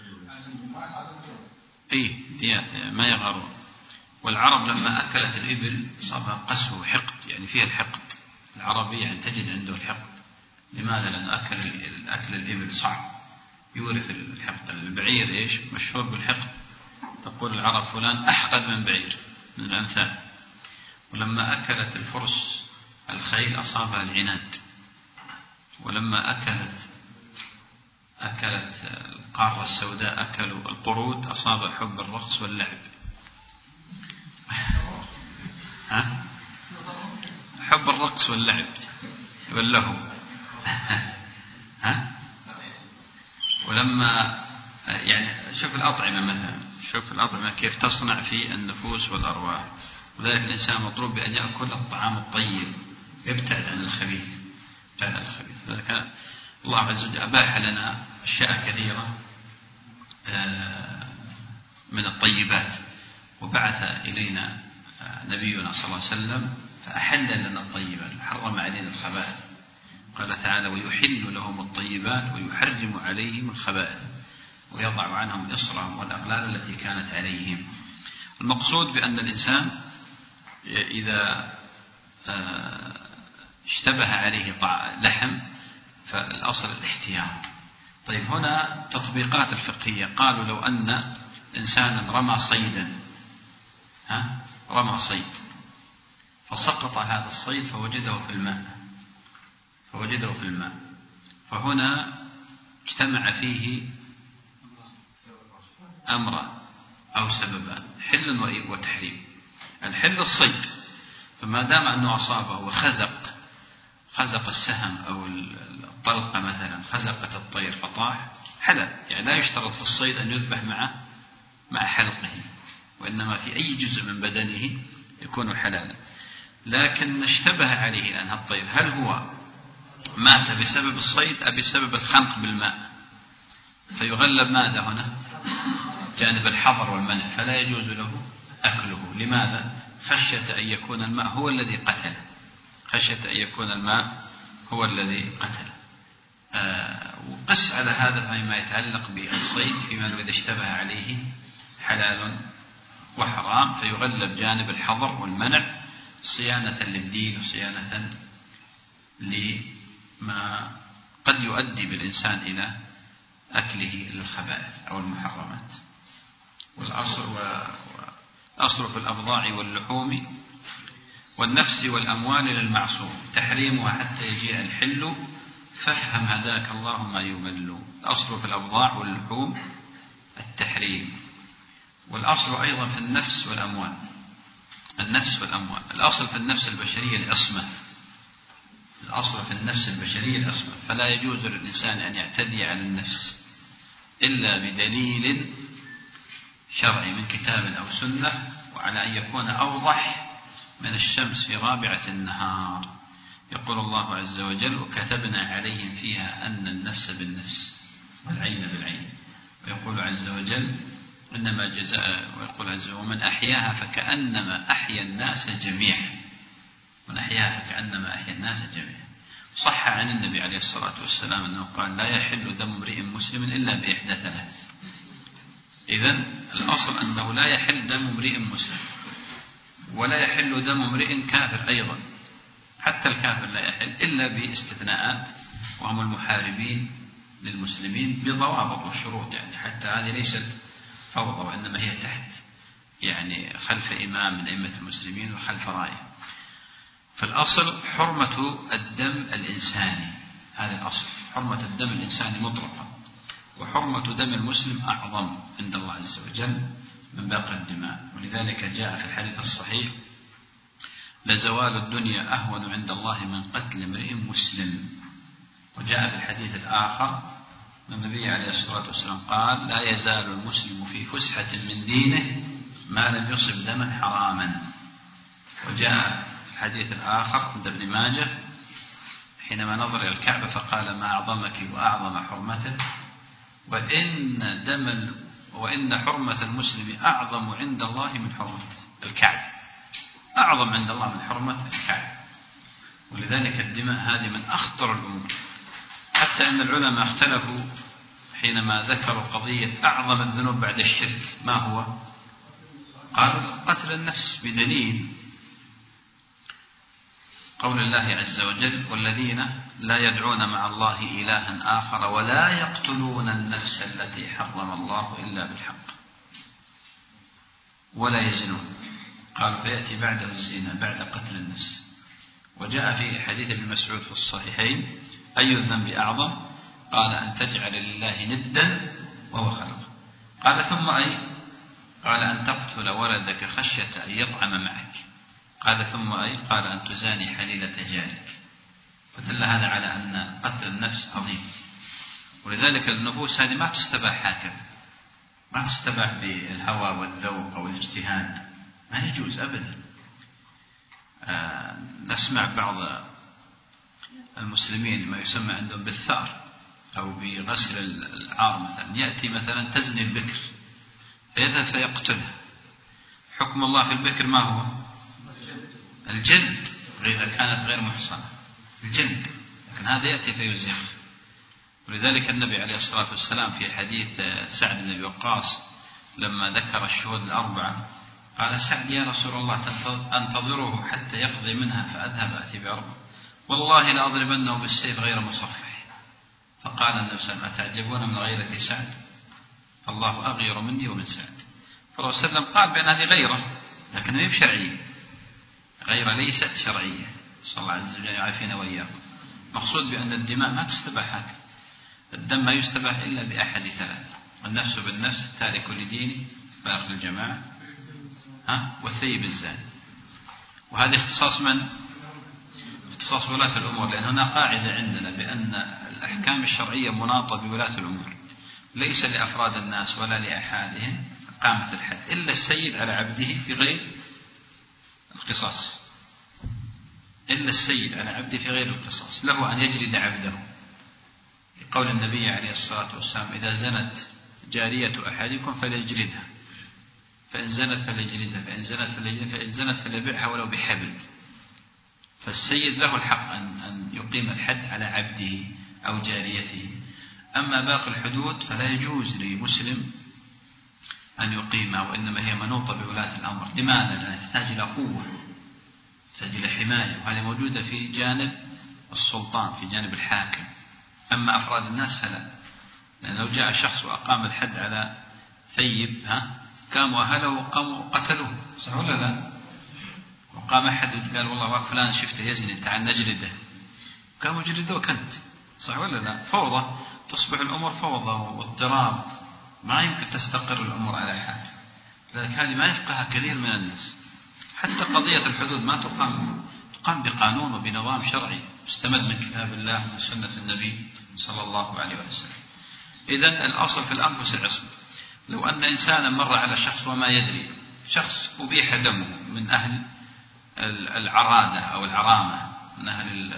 إيه دياثة ما يغارون. والعرب لما أكلت الإبل أصابها قسوة وحقد، يعني فيها الحقد. العربي يعني تجد عنده الحقد. لماذا؟ لأن أكل الأكل الإبل صعب يورث الحقد. البعير إيش مشهور بالحقد، تقول العرب فلان أحقد من بعير من الأمثال. ولما أكلت الفرس الخيل أصابها العناد. ولما أكلت أكلت القارة السوداء أكلوا القرود أصاب حب الرقص واللعب. ها؟ حب الرقص واللعب واللهو. ها؟ ولما يعني شوف الأطعمة مثلا، شوف الأطعمة كيف تصنع في النفوس والأرواح. وذلك الإنسان مطلوب بأن يأكل الطعام الطيب، يبتعد عن الخبيث، يبتعد عن الخبيث. لذلك الله عز وجل أباح لنا أشياء كثيرة من الطيبات، وبعث إلينا نبينا صلى الله عليه وسلم فأحل لنا الطيبات وحرم علينا الخبائث. قال تعالى ويحل لهم الطيبات ويحرم عليهم الخبائث ويضع عنهم إصرهم والأغلال التي كانت عليهم. المقصود بأن الإنسان إذا اشتبه عليه لحم فالأصل الاحتياط. طيب هنا تطبيقات الفقهية، قالوا لو أن إنسانا رمى صيدا، ها رمى صيد فسقط هذا الصيد فوجده في الماء فوجده في الماء فهنا اجتمع فيه أمر أو سببان، حل وتحريم. الحل الصيد، فما دام أنه أصابه وخزق خزق السهم أو الطلقة مثلا، خزقت الطير فطاح، حلال. يعني لا يشترط في الصيد أن يذبح مع مع حلقه، وإنما في أي جزء من بدنه يكون حلالا. لكن اشتبه عليه لأن الطير هل هو مات بسبب الصيد أو بسبب الخنق بالماء، فيغلب ماذا هنا؟ جانب الحظر والمنع، فلا يجوز له أكله. لماذا؟ خشية أن يكون الماء هو الذي قتل، خشية أن يكون الماء هو الذي قتل. آه وقس على هذا فيما يتعلق بالصيد فيما إذا اشتبه عليه حلال وحرام، فيغلب جانب الحظر والمنع صيانة للدين وصيانة لما قد يؤدي بالإنسان إلى أكله للخبائث أو المحرمات. والأصل والأصل في الأبضاع واللحوم والنفس والأموال للمعصوم تحريمها حتى يجيء الحل فافهم هداك الله ما يمل. الأصل في الأبضاع واللحوم التحريم. والأصل أيضا في النفس والأموال، النفس والأموال. الأصل في النفس البشرية العصمة، الأصل في النفس البشرية العصمة، فلا يجوز للإنسان أن يعتدي على النفس إلا بدليل شرعي من كتاب أو سنة، وعلى أن يكون أوضح من الشمس في رابعة النهار. يقول الله عز وجل وكتبنا عليهم فيها أن النفس بالنفس والعين بالعين. ويقول عز وجل إنما جزاء، ويقول عز وجل ومن أحياها فكأنما أحيا الناس جميعا، من أحياها فكأنما أحيا الناس جميعا. صح عن النبي عليه الصلاة والسلام أنه قال لا يحل دم امرئ مسلم إلا بإحدى ثلاث. إذن الأصل أنه لا يحل دم امرئ مسلم، ولا يحل دم امرئ كافر أيضا، حتى الكافر لا يحل إلا باستثناءات، وهم المحاربين للمسلمين بضوابط وشروط. يعني حتى هذه ليست فوضى، وإنما هي تحت يعني خلف إمام من أئمة المسلمين وخلف راية. فالأصل حرمة الدم الإنساني، هذا الأصل، حرمة الدم الإنساني مطلقا، وحرمة دم المسلم أعظم عند الله عز وجل من باقي الدماء. ولذلك جاء في الحديث الصحيح لزوال الدنيا أهون عند الله من قتل امرئ مسلم. وجاء في الحديث الآخر النبي عليه الصلاة والسلام قال لا يزال المسلم في فسحة من دينه ما لم يصب دما حراما. وجاء في الحديث الآخر عند ابن ماجه حينما نظر إلى الكعبة فقال ما أعظمك وأعظم حرمتك، وإن دم وإن حرمة المسلم أعظم عند الله من حرمة الكعبة، أعظم عند الله من حرمة الكعبة. ولذلك الدماء هذه من أخطر الأمور، حتى أن العلماء اختلفوا حينما ذكروا قضية أعظم الذنوب بعد الشرك ما هو؟ قالوا قتل النفس، بدليل قول الله عز وجل والذين لا يدعون مع الله إلها آخر ولا يقتلون النفس التي حرم الله إلا بالحق ولا يزنون. قالوا فيأتي بعده الزنا بعد قتل النفس. وجاء في حديث ابن مسعود في الصحيحين أي الذنب أعظم؟ قال أن تجعل لله ندا وهو خلق. قال ثم أي؟ قال أن تقتل ولدك خشية أن يطعم معك. قال ثم أي؟ قال أن تزاني حليلة جارك. فدل هذا على أن قتل النفس عظيم. ولذلك النفوس هذه ما تستباح هكذا، ما تستباح بالهوى والذوق أو الاجتهاد، ما يجوز أبدا. آه نسمع بعض المسلمين ما يسمى عندهم بالثأر أو بغسل العار، مثلا يأتي مثلا تزني البكر فيذهب فيقتلها. حكم الله في البكر ما هو؟ الجلد، إذا كانت غير محصنة الجلد، لكن هذا يأتي فيزيخ. ولذلك النبي عليه الصلاة والسلام في حديث سعد بن أبي وقاص لما ذكر الشهود الأربعة قال سعد يا رسول الله أنتظره حتى يقضي منها فأذهب أتي بأربع، والله لأضربنه بالسيف غير مصفح. فقال النبي صلى الله عليه وسلم أتعجبون من غيرة سعد؟ فالله أغير مني ومن سعد. فالرسول صلى الله عليه وسلم قال بأن هذه غيرة، لكن هي بشرعية، غير ليست شرعية. صلى الله عز وجل يعافينا وإياكم. مقصود بأن الدماء ما تستباح هكذا. الدم ما يستباح إلا بأحد ثلاث: النفس بالنفس، التارك لدينه فارق الجماعة، ها والثيب الزاني. وهذا اختصاص من؟ اختصاص ولاة الأمور، لأن هنا قاعدة عندنا بأن الأحكام الشرعية مناطة بولاة الأمور، ليس لأفراد الناس ولا لأحادهم قامة الحد إلا السيد على عبده في غير القصاص، إلا السيد على عبده في غير القصاص، له أن يجلد عبده لقول النبي عليه الصلاة والسلام إذا زنت جارية أحدكم فليجلدها، فإن زنت فليجلدها، فإن زنت فليجلدها، فإن زنت فليبيعها ولو بحبل. فالسيد له الحق أن يقيم الحد على عبده أو جاريته. أما باقي الحدود فلا يجوز لمسلم أن يقيمها، وإنما هي منوطة بولاة الأمر. لماذا؟ لأنها تحتاج إلى قوة، تحتاج إلى حماية، وهذه موجودة في جانب السلطان، في جانب الحاكم. أما أفراد الناس فلا، لأن لو جاء شخص وأقام الحد على ثيب ها قاموا أهله وقاموا قتلوه، صح ولا لا؟ وقام أحد قال والله فلان شفته يزني تعال نجلده، قاموا جلدوك أنت، صح ولا لا؟ فوضى، تصبح الأمور فوضى واضطراب، ما يمكن تستقر الأمور على حال. لذلك هذه ما يفقهها كثير من الناس. حتى قضية الحدود ما تقام تقام بقانون وبنظام شرعي مستمد من كتاب الله ومن سنة النبي صلى الله عليه وسلم. إذن الأصل في الأنفس العصمة. لو أن إنسانا مر على شخص وما يدري، شخص أبيح دمه من أهل العرادة أو العرامة، من أهل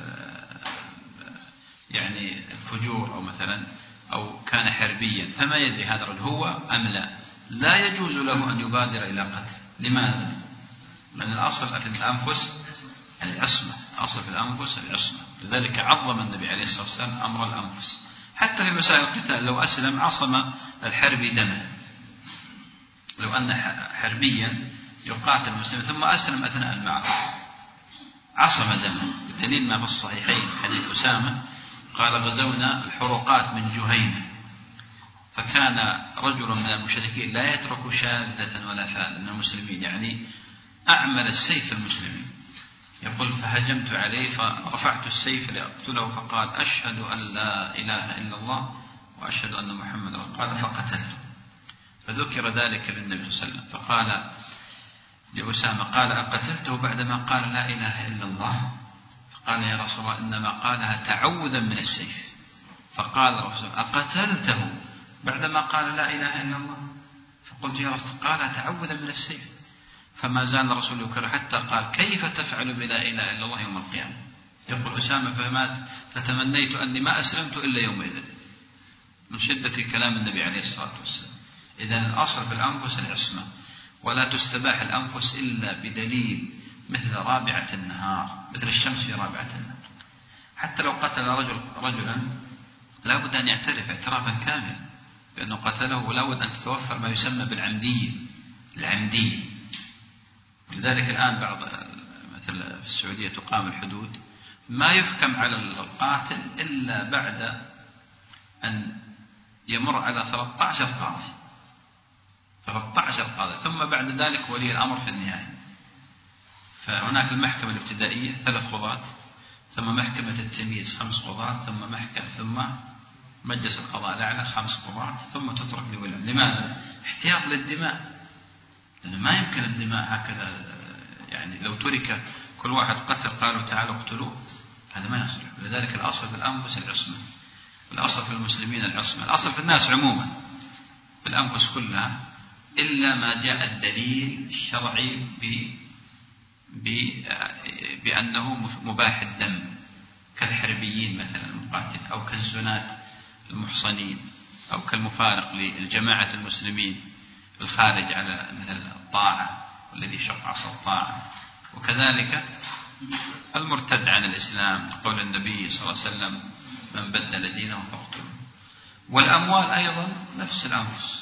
يعني الفجور، أو مثلا أو كان حربيا فما يدري هذا الرجل هو أم لا، لا يجوز له أن يبادر إلى قتل. لماذا؟ لأن الأصل في الأنفس العصمة، الأصل في الأنفس العصمة. لذلك عظم النبي عليه الصلاة والسلام أمر الأنفس. حتى في مسائل القتال لو أسلم عصم الحربي دمه. لو أن حربيا يقاتل المسلم ثم أسلم أثناء المعركة عصم دمه، بدليل ما في الصحيحين حديث أسامة قال غزونا الحروقات من جهينة، فكان رجل من المشركين لا يترك شاذة ولا فاذة من المسلمين، يعني أعمل السيف المسلمين. يقول فهجمت عليه فرفعت السيف لأقتله، فقال أشهد أن لا إله إلا الله وأشهد أن محمد قال فقتلته. فذكر ذلك للنبي صلى الله عليه وسلم فقال لأسامة قال أقتلته بعدما قال لا إله إلا الله؟ فقال يا رسول الله إنما قالها تعوذا من السيف. فقال رسول أقتلته بعدما قال لا إله إلا الله؟ فقلت يا رسول قالها تعوذا من السيف. فما زال الرسول يكرر حتى قال كيف تفعل بلا إله إلا الله يوم القيامة؟ يقول أسامة فمات فتمنيت أني ما أسلمت إلا يومئذ، من شدة كلام النبي عليه الصلاة والسلام. إذن الأصل في الأنفس العصمة، ولا تستباح الأنفس إلا بدليل، مثل رابعة النهار، مثل الشمس في رابعة النهار. حتى لو قتل رجل رجلا لا بد أن يعترف اعترافا كاملا بأنه قتله، ولا بد أن تتوفر ما يسمى بالعمدية العمدية. لذلك الآن بعض مثل في السعودية تقام الحدود، ما يحكم على القاتل إلا بعد أن يمر على ثلاثة عشر قاضي ثلاثة عشر قاضي، ثم بعد ذلك ولي الأمر في النهاية. فهناك المحكمة الابتدائية ثلاث قضاة، ثم محكمة التمييز خمس قضاة، ثم محكمة ثم مجلس القضاء الأعلى خمس قضاة، ثم تترك لولي. لماذا؟ احتياط للدماء، لأنه ما يمكن الدماء هكذا، يعني لو ترك كل واحد قتل قالوا تعالوا اقتلوه، هذا ما يصلح. لذلك الأصل في الأنفس العصمة، الأصل في المسلمين العصمة، الأصل في الناس عموما في الأنفس كلها، إلا ما جاء الدليل الشرعي بأنه مباح الدم، كالحربيين مثلا المقاتل، أو كالزنات المحصنين، أو كالمفارق للجماعة المسلمين الخارج على مثل الطاعة والذي شق عصا الطاعة، وكذلك المرتد عن الإسلام، قول النبي صلى الله عليه وسلم من بدل دينه فاقتله. والأموال أيضا نفس الأنفس،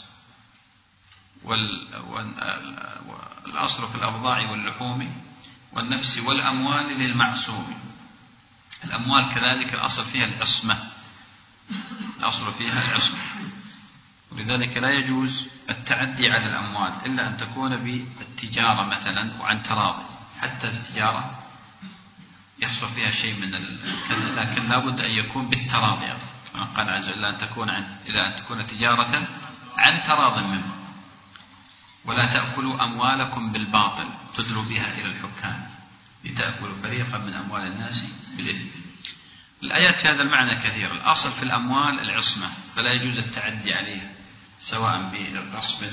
والأصل في الأبضاع واللحوم والنفس والأموال للمعصوم. الأموال كذلك الأصل فيها العصمة، الأصل فيها العصمة، ولذلك لا يجوز التعدي على الأموال إلا أن تكون بالتجارة مثلا وعن تراضي. حتى التجارة يحصل فيها شيء من الكذا، لكن لا بد أن يكون بالتراضي، كما قال عز وجل أن تكون عن إلى أن تكون تجارة عن تراض منه. ولا تأكلوا أموالكم بالباطل تدلوا بها إلى الحكام لتأكلوا فريقا من أموال الناس بالإثم. الآيات في هذا المعنى كثير. الأصل في الأموال العصمة، فلا يجوز التعدي عليها، سواء بغصب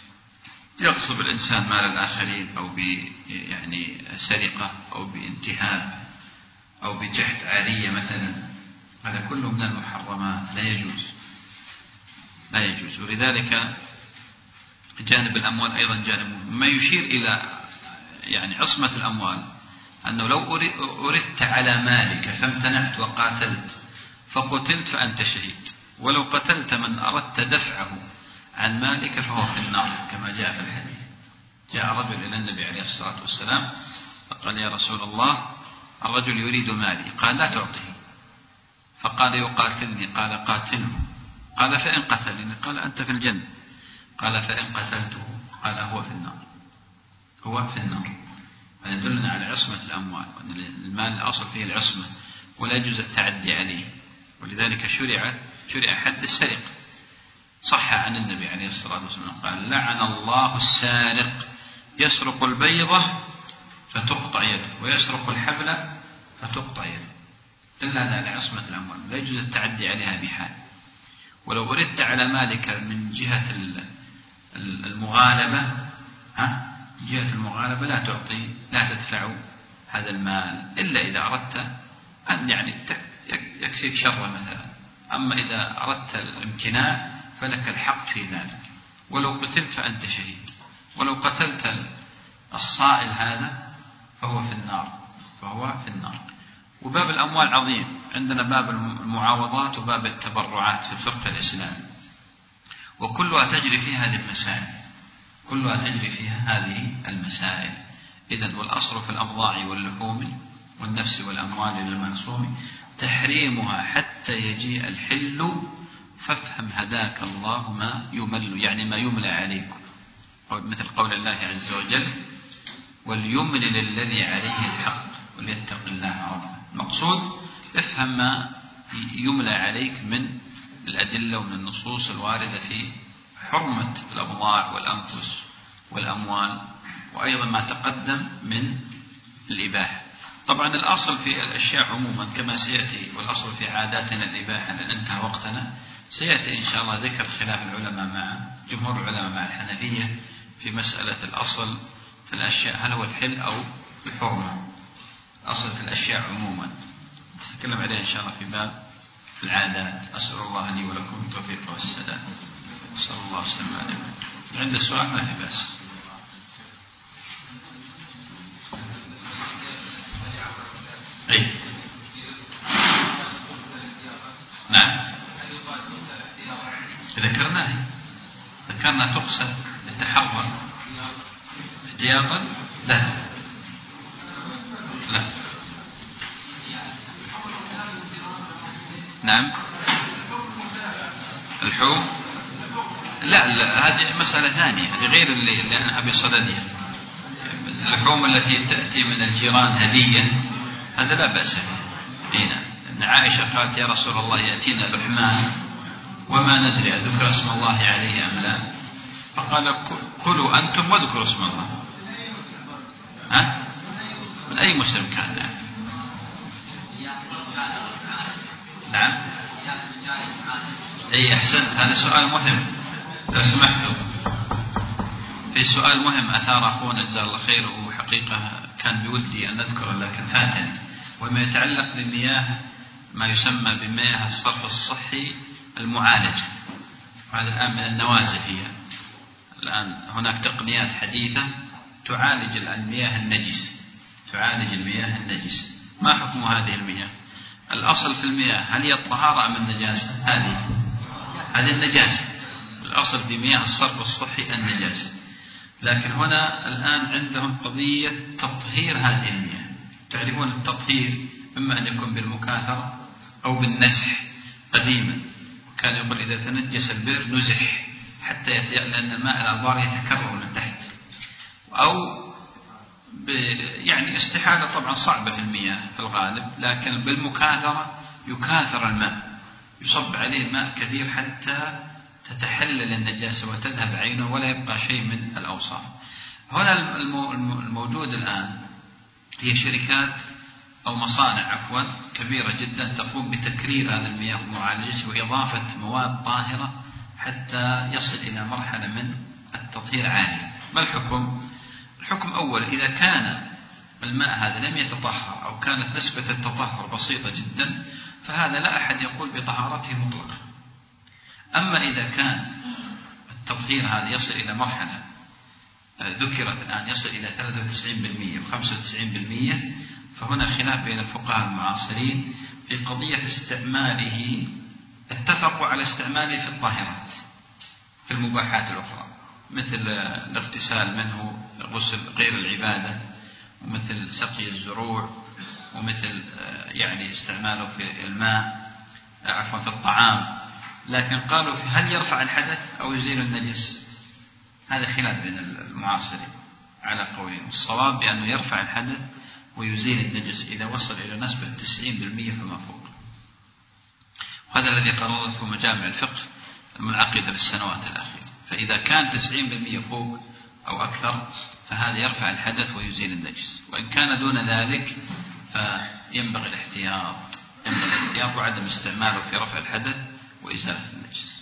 يغصب الإنسان مال الآخرين، أو ب يعني سرقة، أو بانتهاب، أو بجحد عارية مثلا، هذا كله من المحرمات، لا يجوز لا يجوز. ولذلك جانب الأموال أيضا جانب ما يشير إلى يعني عصمة الأموال، أنه لو أردت على مالك فامتنعت وقاتلت فقتلت فأنت شهيد، ولو قتلت من أردت دفعه عن مالك فهو في النار، كما جاء في الحديث. جاء رجل إلى النبي عليه الصلاة والسلام فقال يا رسول الله الرجل يريد مالي، قال لا تعطيه، فقال يقاتلني، قال قاتله، قال فإن قتلني، قال أنت في الجنة، قال فإن قتلته، قال هو في النار، هو في النار. فيدلنا على عصمة الأموال، وأن المال الأصل فيه العصمة ولا يجوز التعدي عليه. ولذلك شرع شرع حد السرقة، صح عن النبي عليه الصلاة والسلام قال لعن الله السارق يسرق البيضة فتقطع يده ويسرق الحبل فتقطع يده، إلا لعصمة الأموال لا يجوز التعدي عليها بحال. ولو أردت على مالك من جهة المغالبة، ها جهة المغالبة لا تعطي لا تدفع هذا المال إلا إذا أردت أن يعني يكفيك شر مثلا. أما إذا أردت الامتناع فلك الحق في ذلك. ولو قتلت فأنت شهيد، ولو قتلت الصائل هذا فهو في النار، فهو في النار. وباب الأموال عظيم، عندنا باب المعاوضات وباب التبرعات في الفقه الإسلامي، وكلها تجري فيها هذه المسائل، كلها تجري فيها هذه المسائل. إذن والأصل في الأبضاع واللحوم والنفس والأموال للمعصوم تحريمها حتى يجيء الحل، فافهم هداك الله ما يمل، يعني ما يملى عليكم، مثل قول الله عز وجل وليملل الذي عليه الحق وليتق الله ربه. المقصود افهم ما يملى عليك من الأدلة ومن النصوص الواردة في حرمة الأبضاع والأنفس والأموال، وأيضا ما تقدم من الإباحة. طبعا الأصل في الأشياء عموما كما سيأتي، والأصل في عاداتنا الإباحة، لأن انتهى وقتنا. سيأتي إن شاء الله ذكر خلاف العلماء مع جمهور العلماء مع الحنفية في مسألة الأصل في الأشياء هل هو الحل أو الحرمة. الأصل في الأشياء عموما نتكلم عليه إن شاء الله في باب العادات. أسأل الله لي ولكم التوفيق والسداد. صلى الله وسلم على نبينا. عند السؤال ما في بأس. أي نعم ذكرناه ذكرنا تقصد للتحرر احتياطا. لا لا نعم الحوم لا, لا هذه مسألة ثانية، هذه غير اللي, اللي أنا أبي صددها. اللحوم التي تأتي من الجيران هدية هذا لا بأس به. هنا أن عائشة قالت يا رسول الله يأتينا لحمان وما ندري أذكر اسم الله عليه أم لا، فقال كلوا أنتم واذكروا اسم الله. ها؟ من أي مسلم كان. نعم نعم أي أحسنت. هذا سؤال مهم لو سمحتوا. في سؤال مهم أثار أخونا جزاه الله خير، وحقيقة كان بودي أن نذكره لكن فاتني، وما يتعلق بمياه ما يسمى بمياه الصرف الصحي المعالجة. هذا الآن من النوازل. هي الآن هناك تقنيات حديثة تعالج المياه النجسة، تعالج المياه النجسة. ما حكم هذه المياه؟ الأصل في المياه هل هي الطهارة أم النجاسة؟ هذه هذه النجاسة. الأصل في مياه الصرف الصحي النجاسة، لكن هنا الآن عندهم قضية تطهير هذه المياه. تعرفون التطهير إما أن يكون بالمكاثرة أو بالنسح. قديما كان يقول إذا تنجس البئر نزح حتى لأن الماء الأبار يتكرر من تحت، أو يعني استحالة طبعا صعبة في المياه في الغالب، لكن بالمكاثرة يكاثر الماء، يصب عليه ماء كثير حتى تتحلل النجاسة وتذهب عينه ولا يبقى شيء من الأوصاف. هنا الموجود الآن هي شركات أو مصانع عفوا كبيرة جدا تقوم بتكرير هذه المياه ومعالجتها وإضافة مواد طاهرة حتى يصل إلى مرحلة من التطهير عالي. ما الحكم؟ الحكم أول إذا كان الماء هذا لم يتطهر أو كانت نسبة التطهر بسيطة جدا فهذا لا أحد يقول بطهارته مطلقا. أما إذا كان التطهير هذا يصل إلى مرحلة ذكرت الآن يصل إلى ثلاثة وتسعين بالمئة وخمسة وتسعين بالمئة فهنا خلاف بين الفقهاء المعاصرين في قضية استعماله. اتفقوا على استعماله في الطاهرات في المباحات الأخرى مثل الاغتسال منه، غسل غير العبادة، ومثل سقي الزروع، ومثل يعني استعماله في الماء عفوا في الطعام. لكن قالوا في هل يرفع الحدث أو يزيل النجس؟ هذا خلاف بين المعاصرين على قولين. الصواب بأنه يرفع الحدث ويزيل النجس إذا وصل إلى نسبة تسعين بالمئة فما فوق. وهذا الذي قررته مجامع الفقه المنعقدة في السنوات الأخيرة. فإذا كان تسعين بالمئة فوق أو أكثر فهذا يرفع الحدث ويزيل النجس، وإن كان دون ذلك فينبغي الاحتياط ينبغي الاحتياط وعدم استعماله في رفع الحدث وإزالة النجس.